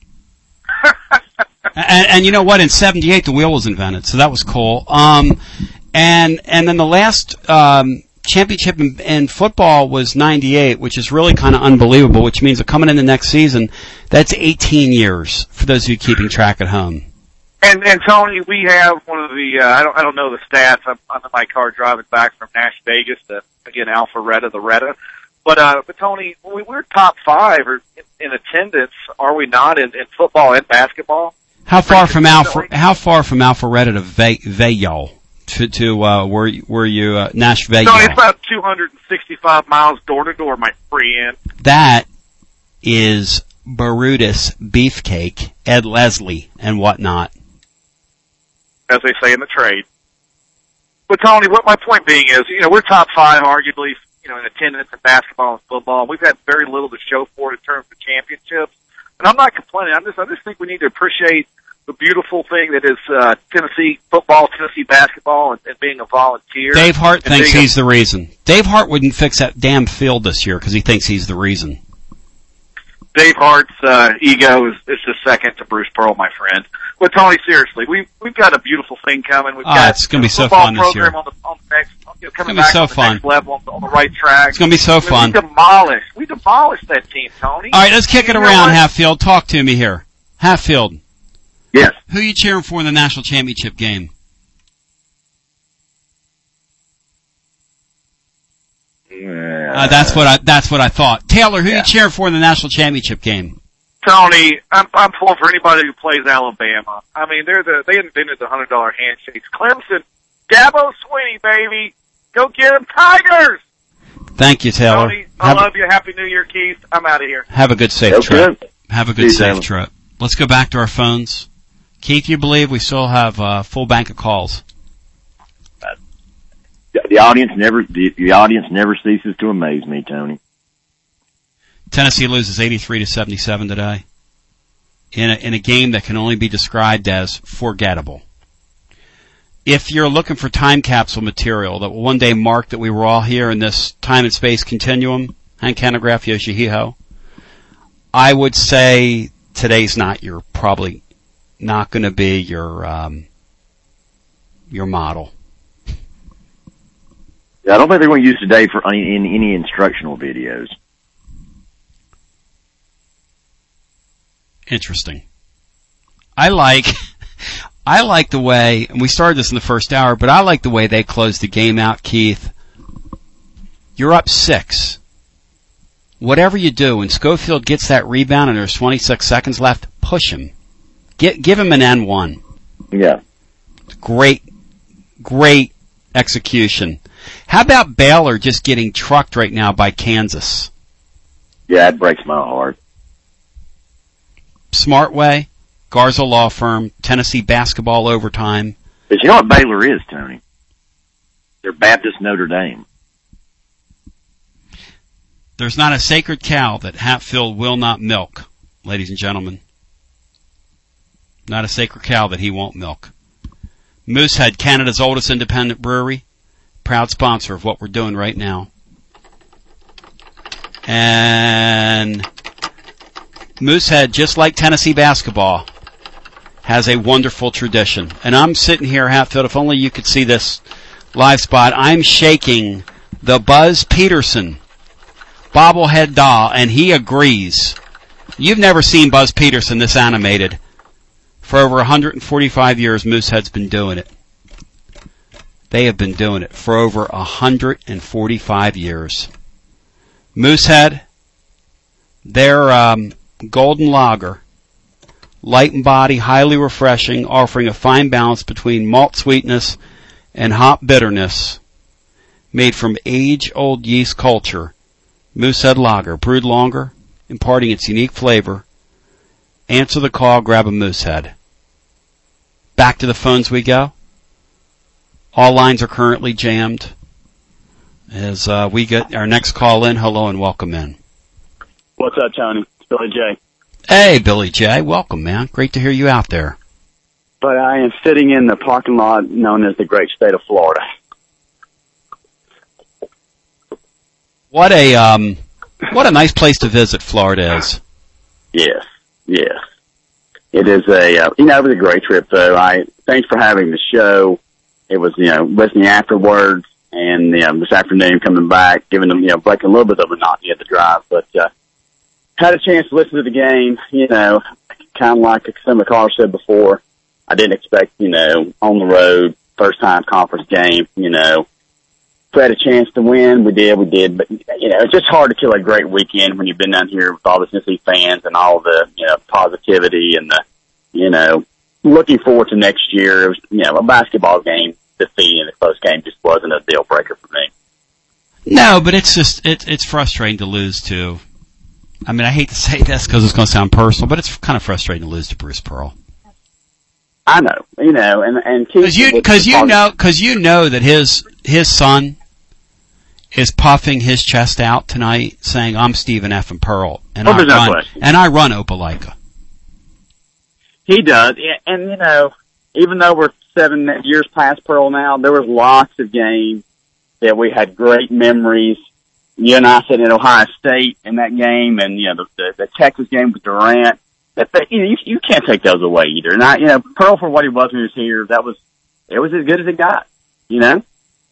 And, and you know what? In seventy-eight, the wheel was invented, so that was cool. Um, and and then the last um, championship in, in football was ninety-eight, which is really kind of unbelievable. Which means that coming in the next season, that's eighteen years for those of you keeping track at home. And and Tony, we have one of the uh, I don't I don't know the stats. I'm, I'm in my car driving back from Nash Vegas to again Alpharetta, the Retta. But uh, but Tony, we, we're top five or in, in attendance, are we not in, in football and basketball? How far from Alpha? How far from Alpharetta to Ve- Vayol to to uh, where were you uh, Nash Vayol? No, it's about two hundred sixty-five miles door to door, my friend. That is Brutus Beefcake, Ed Leslie, and whatnot. As they say in the trade. But Tony, what my point being is, you know, we're top five arguably, you know, in attendance in basketball and football. We've had very little to show for it in terms of championships. And I'm not complaining. I just, I just think we need to appreciate the the beautiful thing that is uh, Tennessee football, Tennessee basketball, and, and being a volunteer. Dave Hart thinks he's a, the reason. Dave Hart wouldn't fix that damn field this year because he thinks he's the reason. Dave Hart's uh, ego is, is just second to Bruce Pearl, my friend. But Tony, seriously, we we've got a beautiful thing coming. We've oh, got it's going to be so football fun this year. program on the, on the next, you know, coming it's back so on the fun. next level on the, on the right track. It's going to be so we, fun. We demolished. We demolished that team, Tony. All right, let's kick it you around, Hatfield. Talk to me here. Hatfield. Yes. Who are you cheering for in the national championship game? Uh, that's what I. That's what I thought. Taylor, who yeah. are you cheering for in the national championship game? Tony, I'm, I'm pulling for anybody who plays Alabama. I mean, they're the they invented the hundred dollar handshakes. Clemson, Dabo Swinney, baby, go get 'em, Tigers. Thank you, Taylor. Tony, I have, love you. Happy New Year, Keith. I'm out of here. Have a good, safe Okay. trip. Have a good, See you, safe Taylor. trip. Let's go back to our phones. Keith, you believe we still have a uh, full bank of calls? The audience never the, the audience never ceases to amaze me, Tony. Tennessee loses eighty-three to seventy-seven today in a, in a game that can only be described as forgettable. If you're looking for time capsule material that will one day mark that we were all here in this time and space continuum, Hank Hanegraaff, Yoshihiko, I would say today's not your probably not going to be your um, your model. Yeah, I don't think they're going to use today for any, in any instructional videos. Interesting. I like, I like the way, and we started this in the first hour, but I like the way they closed the game out, Keith. You're up six. Whatever you do, when Schofield gets that rebound and there's twenty-six seconds left, push him. Get, give him an N one. Yeah. Great, great execution. How about Baylor just getting trucked right now by Kansas? Yeah, it breaks my heart. Smart way, Garza Law Firm, Tennessee basketball overtime. But you know what Baylor is, Tony? They're Baptist Notre Dame. There's not a sacred cow that Hatfield will not milk, ladies and gentlemen. Not a sacred cow that he won't milk. Moosehead, Canada's oldest independent brewery, proud sponsor of what we're doing right now. And Moosehead, just like Tennessee basketball, has a wonderful tradition. And I'm sitting here, Hatfield, if only you could see this live spot, I'm shaking the Buzz Peterson bobblehead doll, and he agrees. You've never seen Buzz Peterson this animated. For over one hundred forty-five years, Moosehead's been doing it. They have been doing it for over one hundred forty-five years. Moosehead, their um, golden lager, light in body, highly refreshing, offering a fine balance between malt sweetness and hop bitterness, made from age-old yeast culture. Moosehead Lager, brewed longer, imparting its unique flavor. Answer the call, grab a Moosehead. Back to the phones we go. All lines are currently jammed. As uh, we get our next call in, hello and welcome in. What's up, Tony? It's Billy J. Hey, Billy J. Welcome, man. Great to hear you out there. But I am sitting in the parking lot known as the great state of Florida. What a um, what a nice place to visit Florida is. Yes, yes. It is a, uh, you know, it was a great trip though. I, thanks for having the show. It was, you know, listening afterwards and, you know, this afternoon coming back, giving them, you know, breaking a little bit of a knock at the drive, but, uh, had a chance to listen to the game, you know, kind of like some of the callers said before. I didn't expect, you know, on the road, first time conference game, you know, if we had a chance to win, we did, we did, but, you know, it's just hard to kill a great weekend when you've been down here with all the Tennessee fans and all the, you know, positivity and the, you know, looking forward to next year. It was, you know, a basketball game, defeat in a close game just wasn't a deal breaker for me. No, but it's just, it, it's frustrating to lose to, I mean, I hate to say this because it's going to sound personal, but it's kind of frustrating to lose to Bruce Pearl. I know, you know, and, and Cause you, cause you know, cause you know that his, his son is puffing his chest out tonight saying, I'm Stephen F. and Pearl, and oh, I no run, question. and I run Opelika. He does. And, you know, even though we're seven years past Pearl now, there was lots of games that we had great memories. You and I sitting at Ohio State in that game, and, you know, the, the, the Texas game with Durant. That they, you know, you, you can't take those away either. And I, you know, Pearl, for what he was when he was here, that was, it was as good as it got, you know?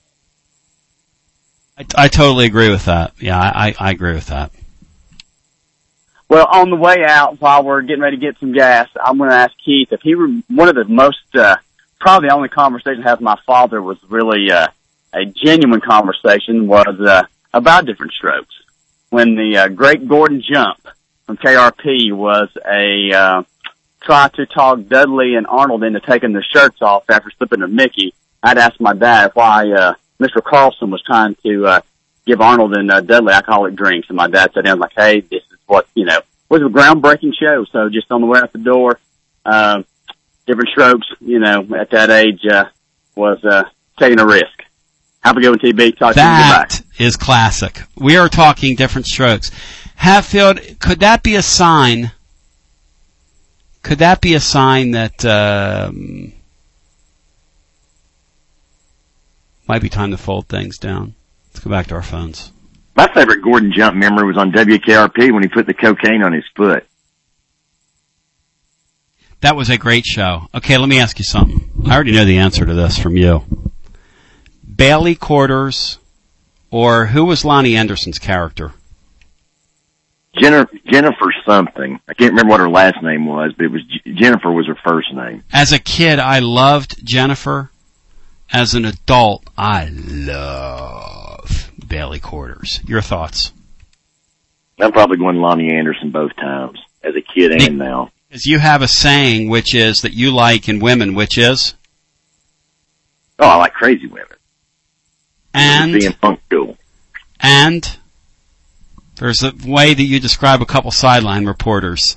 I, I totally agree with that. Yeah, I, I agree with that. Well, on the way out, while we're getting ready to get some gas, I'm going to ask Keith if he were one of the most, uh, probably the only conversation I had with my father was really, uh, a genuine conversation was, uh, about Different Strokes. When the, uh, great Gordon Jump from K R P was a, uh, try to talk Dudley and Arnold into taking their shirts off after slipping to Mickey, I'd asked my dad why, uh, Mister Carlson was trying to, uh, give Arnold and, uh, Dudley alcoholic drinks. And my dad sat down like, hey, this is what, you know, was a groundbreaking show. So just on the way out the door, uh, Different Strokes, you know, at that age, uh, was, uh, taking a risk. Have a good one, T B. Talk to you. That is classic. We are talking Different Strokes. Hatfield, could that be a sign, could that be a sign that, um, might be time to fold things down? Let's go back to our phones. My favorite Gordon Jump memory was on W K R P when he put the cocaine on his foot. That was a great show. Okay, let me ask you something. I already know the answer to this from you. Bailey Quarters, or who was Lonnie Anderson's character? Jennifer, Jennifer something. I can't remember what her last name was, but it was Jennifer was her first name. As a kid, I loved Jennifer. As an adult, I love Bailey Quarters. Your thoughts? I'm probably going Lonnie Anderson both times, as a kid and now. Because you have a saying, which is that you like in women, which is? Oh, I like crazy women. And? Being punctual. And? There's a way that you describe a couple sideline reporters.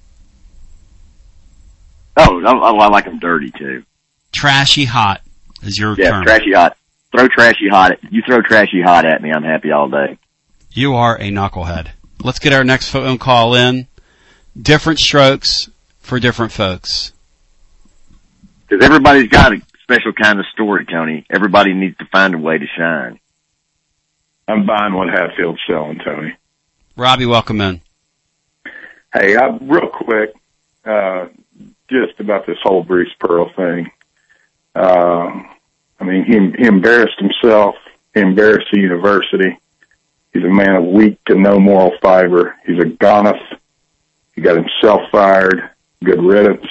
Oh, I, I like them dirty, too. Trashy hot is your yeah, term. Yeah, trashy hot. Throw trashy hot at, you throw trashy hot at me, I'm happy all day. You are a knucklehead. Let's get our next phone call in. Different Strokes for different folks. Because everybody's got a special kind of story, Tony. Everybody needs to find a way to shine. I'm buying what Hatfield's selling, Tony. Robbie, welcome in. Hey, uh, real quick, uh, just about this whole Bruce Pearl thing. Uh, I mean, he, he embarrassed himself. He embarrassed the university. He's a man of weak to no moral fiber. He's a goneth. He got himself fired. Good riddance.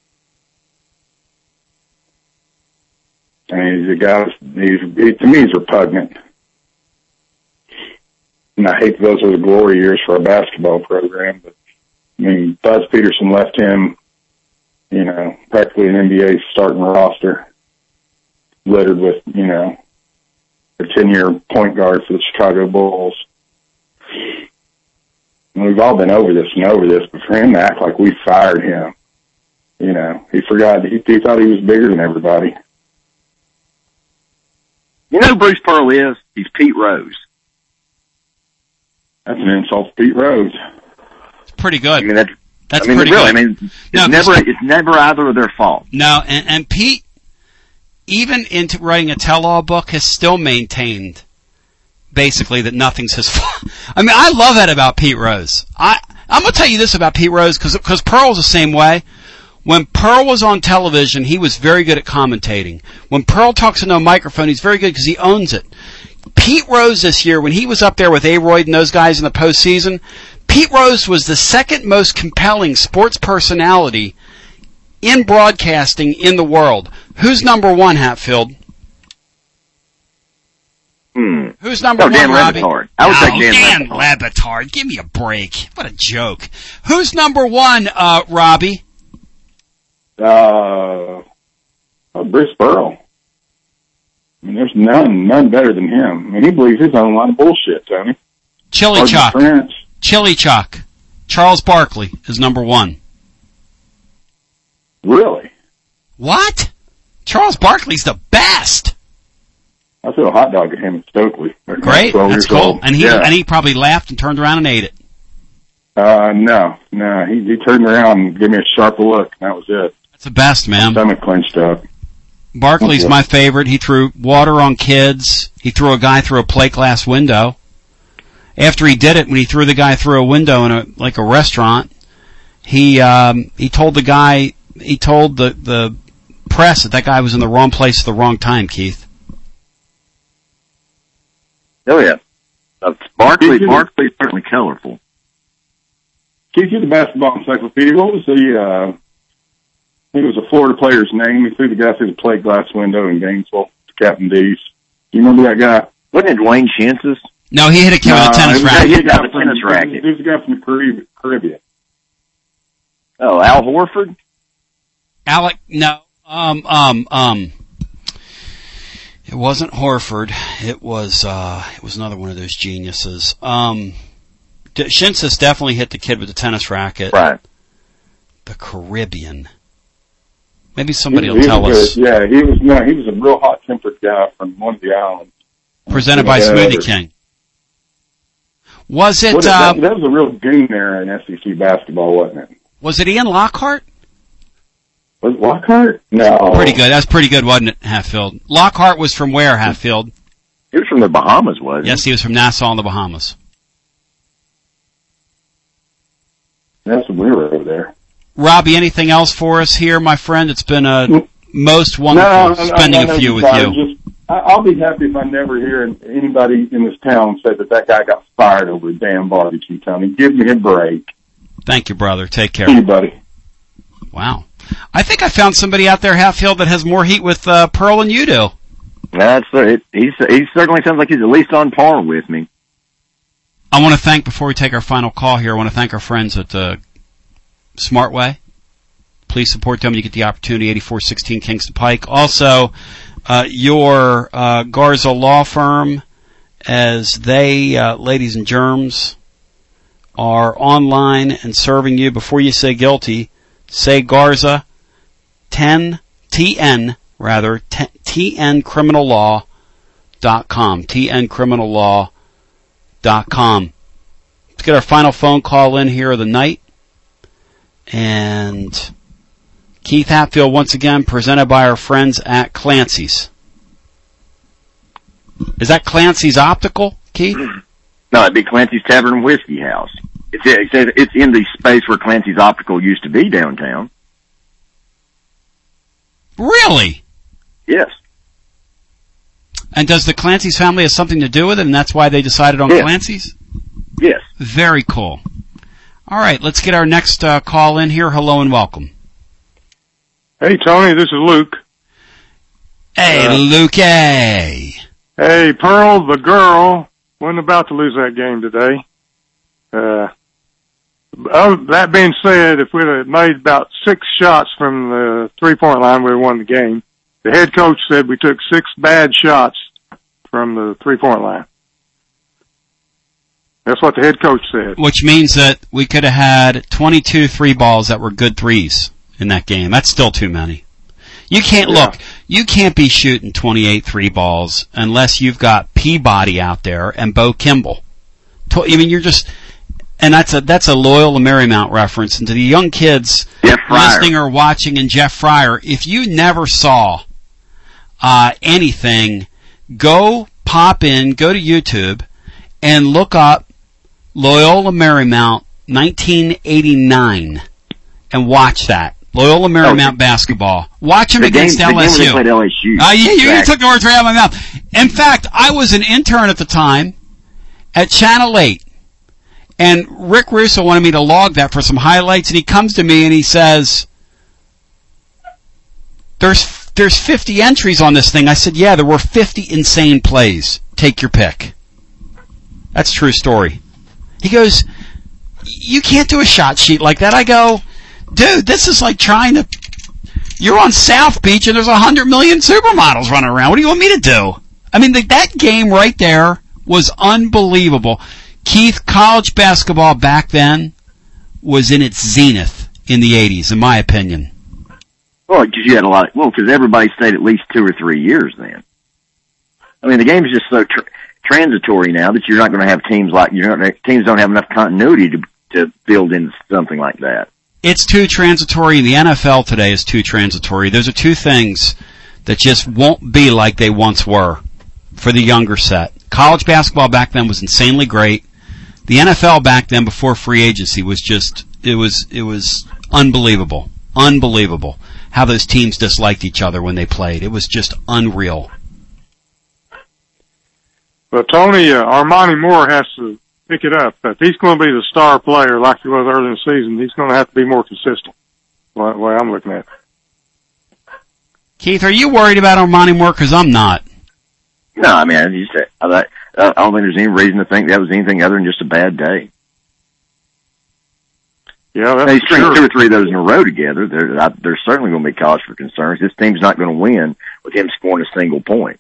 I mean, he's a guy, he's, he, to me, he's repugnant. And I hate those are the glory years for our basketball program, but I mean, Buzz Peterson left him, you know, practically an N B A starting roster, littered with, you know, a ten-year point guard for the Chicago Bulls. And we've all been over this and over this, but for him to act like we fired him, you know, he forgot, he, he thought he was bigger than everybody. You know who Bruce Pearl is? He's Pete Rose. That's an insult to Pete Rose. It's pretty good. I mean, that's, that's I mean, pretty really, good. I mean, it's no, never, it's never either of their fault. No, and, and Pete, even into writing a tell-all book, has still maintained basically that nothing's his fault. I mean, I love that about Pete Rose. I, I'm going to tell you this about Pete Rose, because because Pearl's the same way. When Pearl was on television, he was very good at commentating. When Pearl talks into a microphone, he's very good because he owns it. Pete Rose this year, when he was up there with Aroyd and those guys in the postseason, Pete Rose was the second most compelling sports personality in broadcasting in the world. Who's number one, Hatfield? Hmm. Who's number oh, one, Dan Robbie? Lebitard. I would oh, say Dan, Dan Lebitard. Lebitard. Give me a break. What a joke. Who's number one, uh, Robbie? Uh, uh, Bruce Pearl. I mean, there's none, none better than him. I mean, he believes his own line of bullshit, Tony. Chili Pardon Chalk. French. Chili Chalk. Charles Barkley is number one. Really? What? Charles Barkley's the best. I threw a hot dog at him in Stokely. Great. That's cool. Old. And he yeah. and he probably laughed and turned around and ate it. Uh, no, no. He, he turned around and gave me a sharp look, and that was it. That's the best, man. My stomach clenched up. Barkley's okay. My favorite. He threw water on kids. He threw a guy through a plate glass window. After he did it, when he threw the guy through a window in a like a restaurant, he um, he told the guy, he told the the press that that guy was in the wrong place at the wrong time. Keith. Oh yeah, uh, Barkley. Barkley's certainly colorful. Keith, you're the basketball encyclopedia. What was the? Uh, I think it was a Florida player's name. He threw the guy through the plate glass window in Gainesville, Captain D's. Do you remember that guy? Wasn't it Dwayne Shinsis? No, he hit a kid no, with a tennis racket. He hit a guy with a tennis racket. He was a guy from the Caribbean. Oh, Al Horford? Alec, no, um, um, um, it wasn't Horford. It was, uh, it was another one of those geniuses. Um, Shinsis definitely hit the kid with the tennis racket. Right. The Caribbean. Maybe somebody he, will he tell us. Good. Yeah, he was, no, he was a real hot-tempered guy from one of the islands. Presented by Smoothie King. Was it, well, uh, that, that was a real goon there in S E C basketball, wasn't it? Was it Ian Lockhart? Was it Lockhart? No. Pretty good. That's pretty good, wasn't it, Hatfield? Lockhart was from where, Hatfield? He was from the Bahamas, wasn't he? Yes, he was from Nassau in the Bahamas. That's when we were over there. Robbie, anything else for us here, my friend? It's been a most wonderful no, no, spending no, no, a few with sorry, you. Just, I'll be happy if I never hear anybody in this town say that that guy got fired over a damn barbecue, Tony. Give me a break. Thank you, brother. Take care. Anybody. Wow. I think I found somebody out there, Hatfield, that has more heat with uh, Pearl than you do. That's it. He's, he certainly sounds like he's at least on par with me. I want to thank, before we take our final call here, I want to thank our friends at uh, Smartway. Please support them. You get the opportunity, eighty-four sixteen Kingston Pike. Also, uh, your uh, Garza Law Firm, as they, uh, ladies and germs, are online and serving you. Before you say guilty, say Garza, ten, T N, rather, T N criminal law dot com, T N criminal law dot com. Let's get our final phone call in here of the night. And Keith Hatfield, once again, presented by our friends at Clancy's. Is that Clancy's Optical, Keith? No, it'd be Clancy's Tavern and Whiskey House. It's, it's, it's in the space where Clancy's Optical used to be downtown. Really? Yes. And does the Clancy's family have something to do with it, and that's why they decided on yes. Clancy's? Yes. Very cool. All right, let's get our next uh, call in here. Hello and welcome. Hey, Tony, this is Luke. Hey, uh, Luke. Hey. Hey, Pearl, the girl, wasn't about to lose that game today. Uh, oh, that being said, if we'd have made about six shots from the three-point line, we'd have won the game. The head coach said we took six bad shots from the three-point line. That's what the head coach said. Which means that we could have had twenty-two three balls that were good threes in that game. That's still too many. You can't, yeah. look, you can't be shooting twenty-eight three balls unless you've got Peabody out there and Bo Kimball. I mean, you're just, and that's a, that's a Loyola Marymount reference. And to the young kids listening or watching, and Jeff Fryer, if you never saw uh, anything, go pop in, go to YouTube, and look up Loyola Marymount nineteen eighty-nine and watch that. Loyola Marymount oh, basketball. Watch them the against game, L S U. The game when they played L S U. Uh, yeah, you, exactly. you took the words right out of my mouth. In fact, I was an intern at the time at Channel eight, and Rick Russo wanted me to log that for some highlights, and he comes to me and he says, there's there's fifty entries on this thing. I said, yeah, there were fifty insane plays. Take your pick. That's a true story. He goes, you can't do a shot sheet like that. I go, dude, this is like trying to, you're on South Beach and there's a hundred million supermodels running around. What do you want me to do? I mean, the, that game right there was unbelievable. Keith, college basketball back then was in its zenith in the eighties, in my opinion. Well, because you had a lot of, well, because everybody stayed at least two or three years then. I mean, the game's just so tr- transitory now that you're not going to have teams like, you're not, teams don't have enough continuity to to build into something like that. It's too transitory, and the N F L today is too transitory. Those are two things that just won't be like they once were for the younger set. College basketball back then was insanely great. The N F L back then, before free agency, was just, it was, it was unbelievable. Unbelievable. How those teams disliked each other when they played. It was just unreal. But Tony, uh, Armani Moore has to pick it up. If he's going to be the star player like he was early in the season, he's going to have to be more consistent. The way I'm looking at it. Keith, are you worried about Armani Moore? Because I'm not. No, I mean, I just, I, I don't think there's any reason to think that was anything other than just a bad day. Yeah, that's they string sure. two or three of those in a row together. There, I, there's certainly going to be cause for concerns. This team's not going to win with him scoring a single point.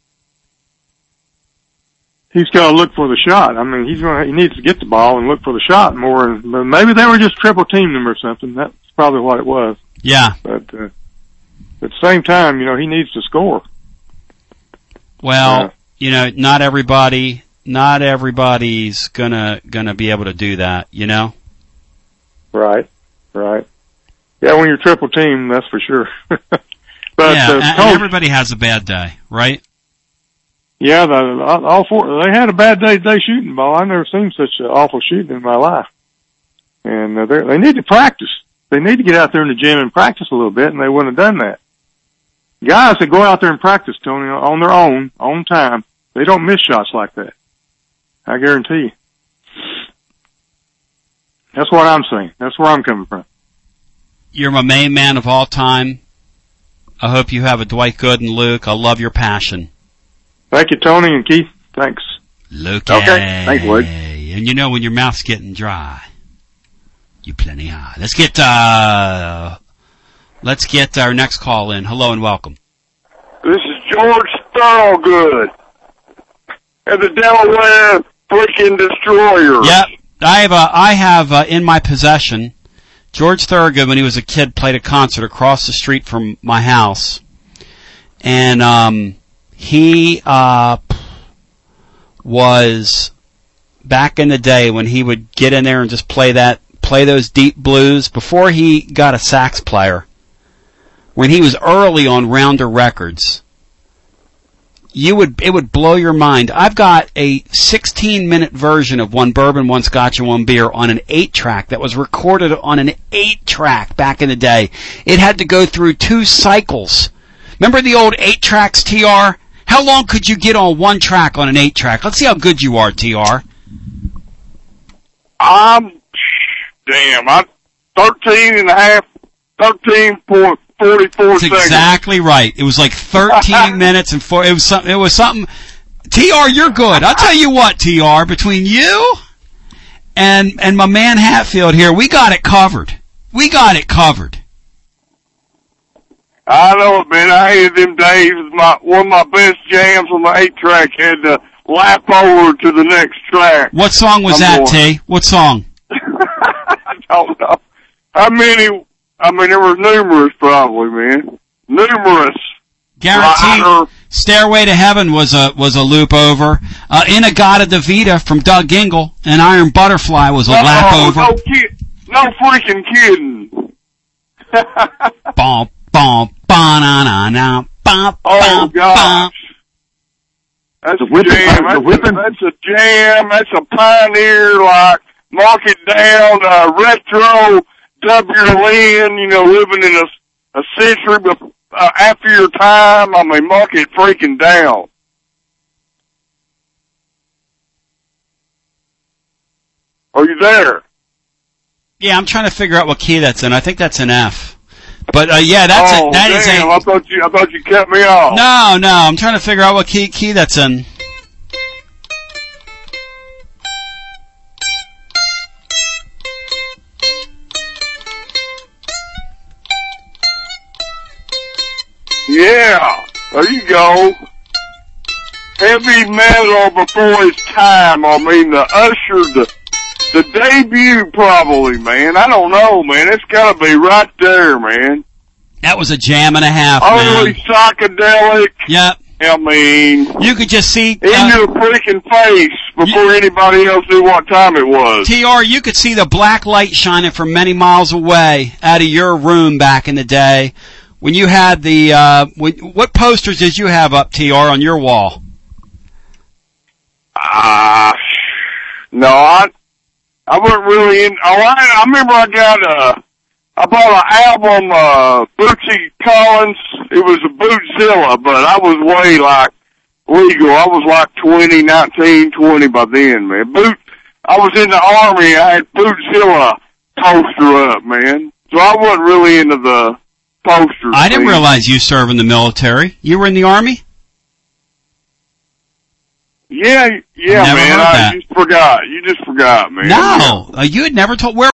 He's got to look for the shot. I mean, he's going. He needs to get the ball and look for the shot more. But maybe they were just triple teaming him or something. That's probably what it was. Yeah. But uh, at the same time, you know, he needs to score. Well, yeah. you know, not everybody, not everybody's gonna gonna be able to do that. You know. Right. Right. Yeah, when you're triple team, that's for sure. but yeah, uh, and coach, everybody has a bad day, right? Yeah, the, all four. They had a bad day today shooting the ball. I've never seen such uh, awful shooting in my life. And uh, they need to practice. They need to get out there in the gym and practice a little bit, and they wouldn't have done that. Guys that go out there and practice, Tony, on their own, on time, they don't miss shots like that. I guarantee you. That's what I'm saying. That's where I'm coming from. You're my main man of all time. I hope you have a Dwight Gooden, Luke. I love your passion. Thank you, Tony and Keith. Thanks. Luke. Okay. Thanks, Luke. And you know when your mouth's getting dry, you plenty high. Let's get, uh, let's get our next call in. Hello and welcome. This is George Thorogood and the Delaware freaking Destroyer. Yep. I have, uh, I have, uh, in my possession, George Thorogood, when he was a kid, played a concert across the street from my house. And, um, he, uh, was back in the day when he would get in there and just play that, play those deep blues before he got a sax player. When he was early on Rounder Records, you would, it would blow your mind. I've got a sixteen minute version of One Bourbon, One Scotch, and One Beer on an eight track that was recorded on an eight track back in the day. It had to go through two cycles. Remember the old eight tracks, T R? How long could you get on one track on an eight track? Let's see how good you are, T R. I'm, damn, I'm thirteen and a half, thirteen point four four That's seconds. exactly right. It was like thirteen minutes and four, it was something, it was something, T R, you're good. I'll tell you what, T R, between you and, and my man Hatfield here, we got it covered. We got it covered. I know it, man. I hated them days. My, one of my best jams on the eight track had to lap over to the next track. What song was I'm that, going. T? What song? I don't know. How many? I mean, there were numerous, probably, man. Numerous. Guaranteed. Rider. Stairway to Heaven was a was a loop over. Uh, Inagata Davida from Doug Ingle and Iron Butterfly was a Uh-oh, lap over. No, kid, no freaking kidding. Bom, bom, ba-na-na-na, bom, Oh bom, gosh. That's The a whipping- jam. the That's, whipping- a, that's a jam. That's a pioneer, like, mark it down, uh, retro, W. Lynn, you know, living in a, a century bef- uh, after your time. I mean, mark it freaking down. Are you there? Yeah, I'm trying to figure out what key that's in. I think that's an F. But uh, yeah, that's oh, a, that is damn, a. I thought you, I thought you cut me off. No, no, I'm trying to figure out what key key that's in. Yeah, there you go. Heavy metal before its time. I mean, the Usher, the, the debut probably, man. I don't know, man. It's gotta be right there, man. That was a jam and a half, Only man. psychedelic. Yep, I mean, you could just see uh, in your freaking face before you, anybody else knew what time it was. T R, you could see the black light shining from many miles away out of your room back in the day when you had the. Uh, when, what posters did you have up, T R, on your wall? Ah, uh, no, I I wasn't really in. Oh, I, I remember I got a. I bought an album, uh, Bootsy Collins. It was a Bootzilla, but I was way like legal. I was like twenty, nineteen, twenty by then, man. Boot. I was in the Army. I had Bootzilla poster up, man. So I wasn't really into the posters. I didn't thing. realize you served in the military. You were in the Army? Yeah, yeah, I man. I just forgot. You just forgot, man. No, uh, you had never told. Where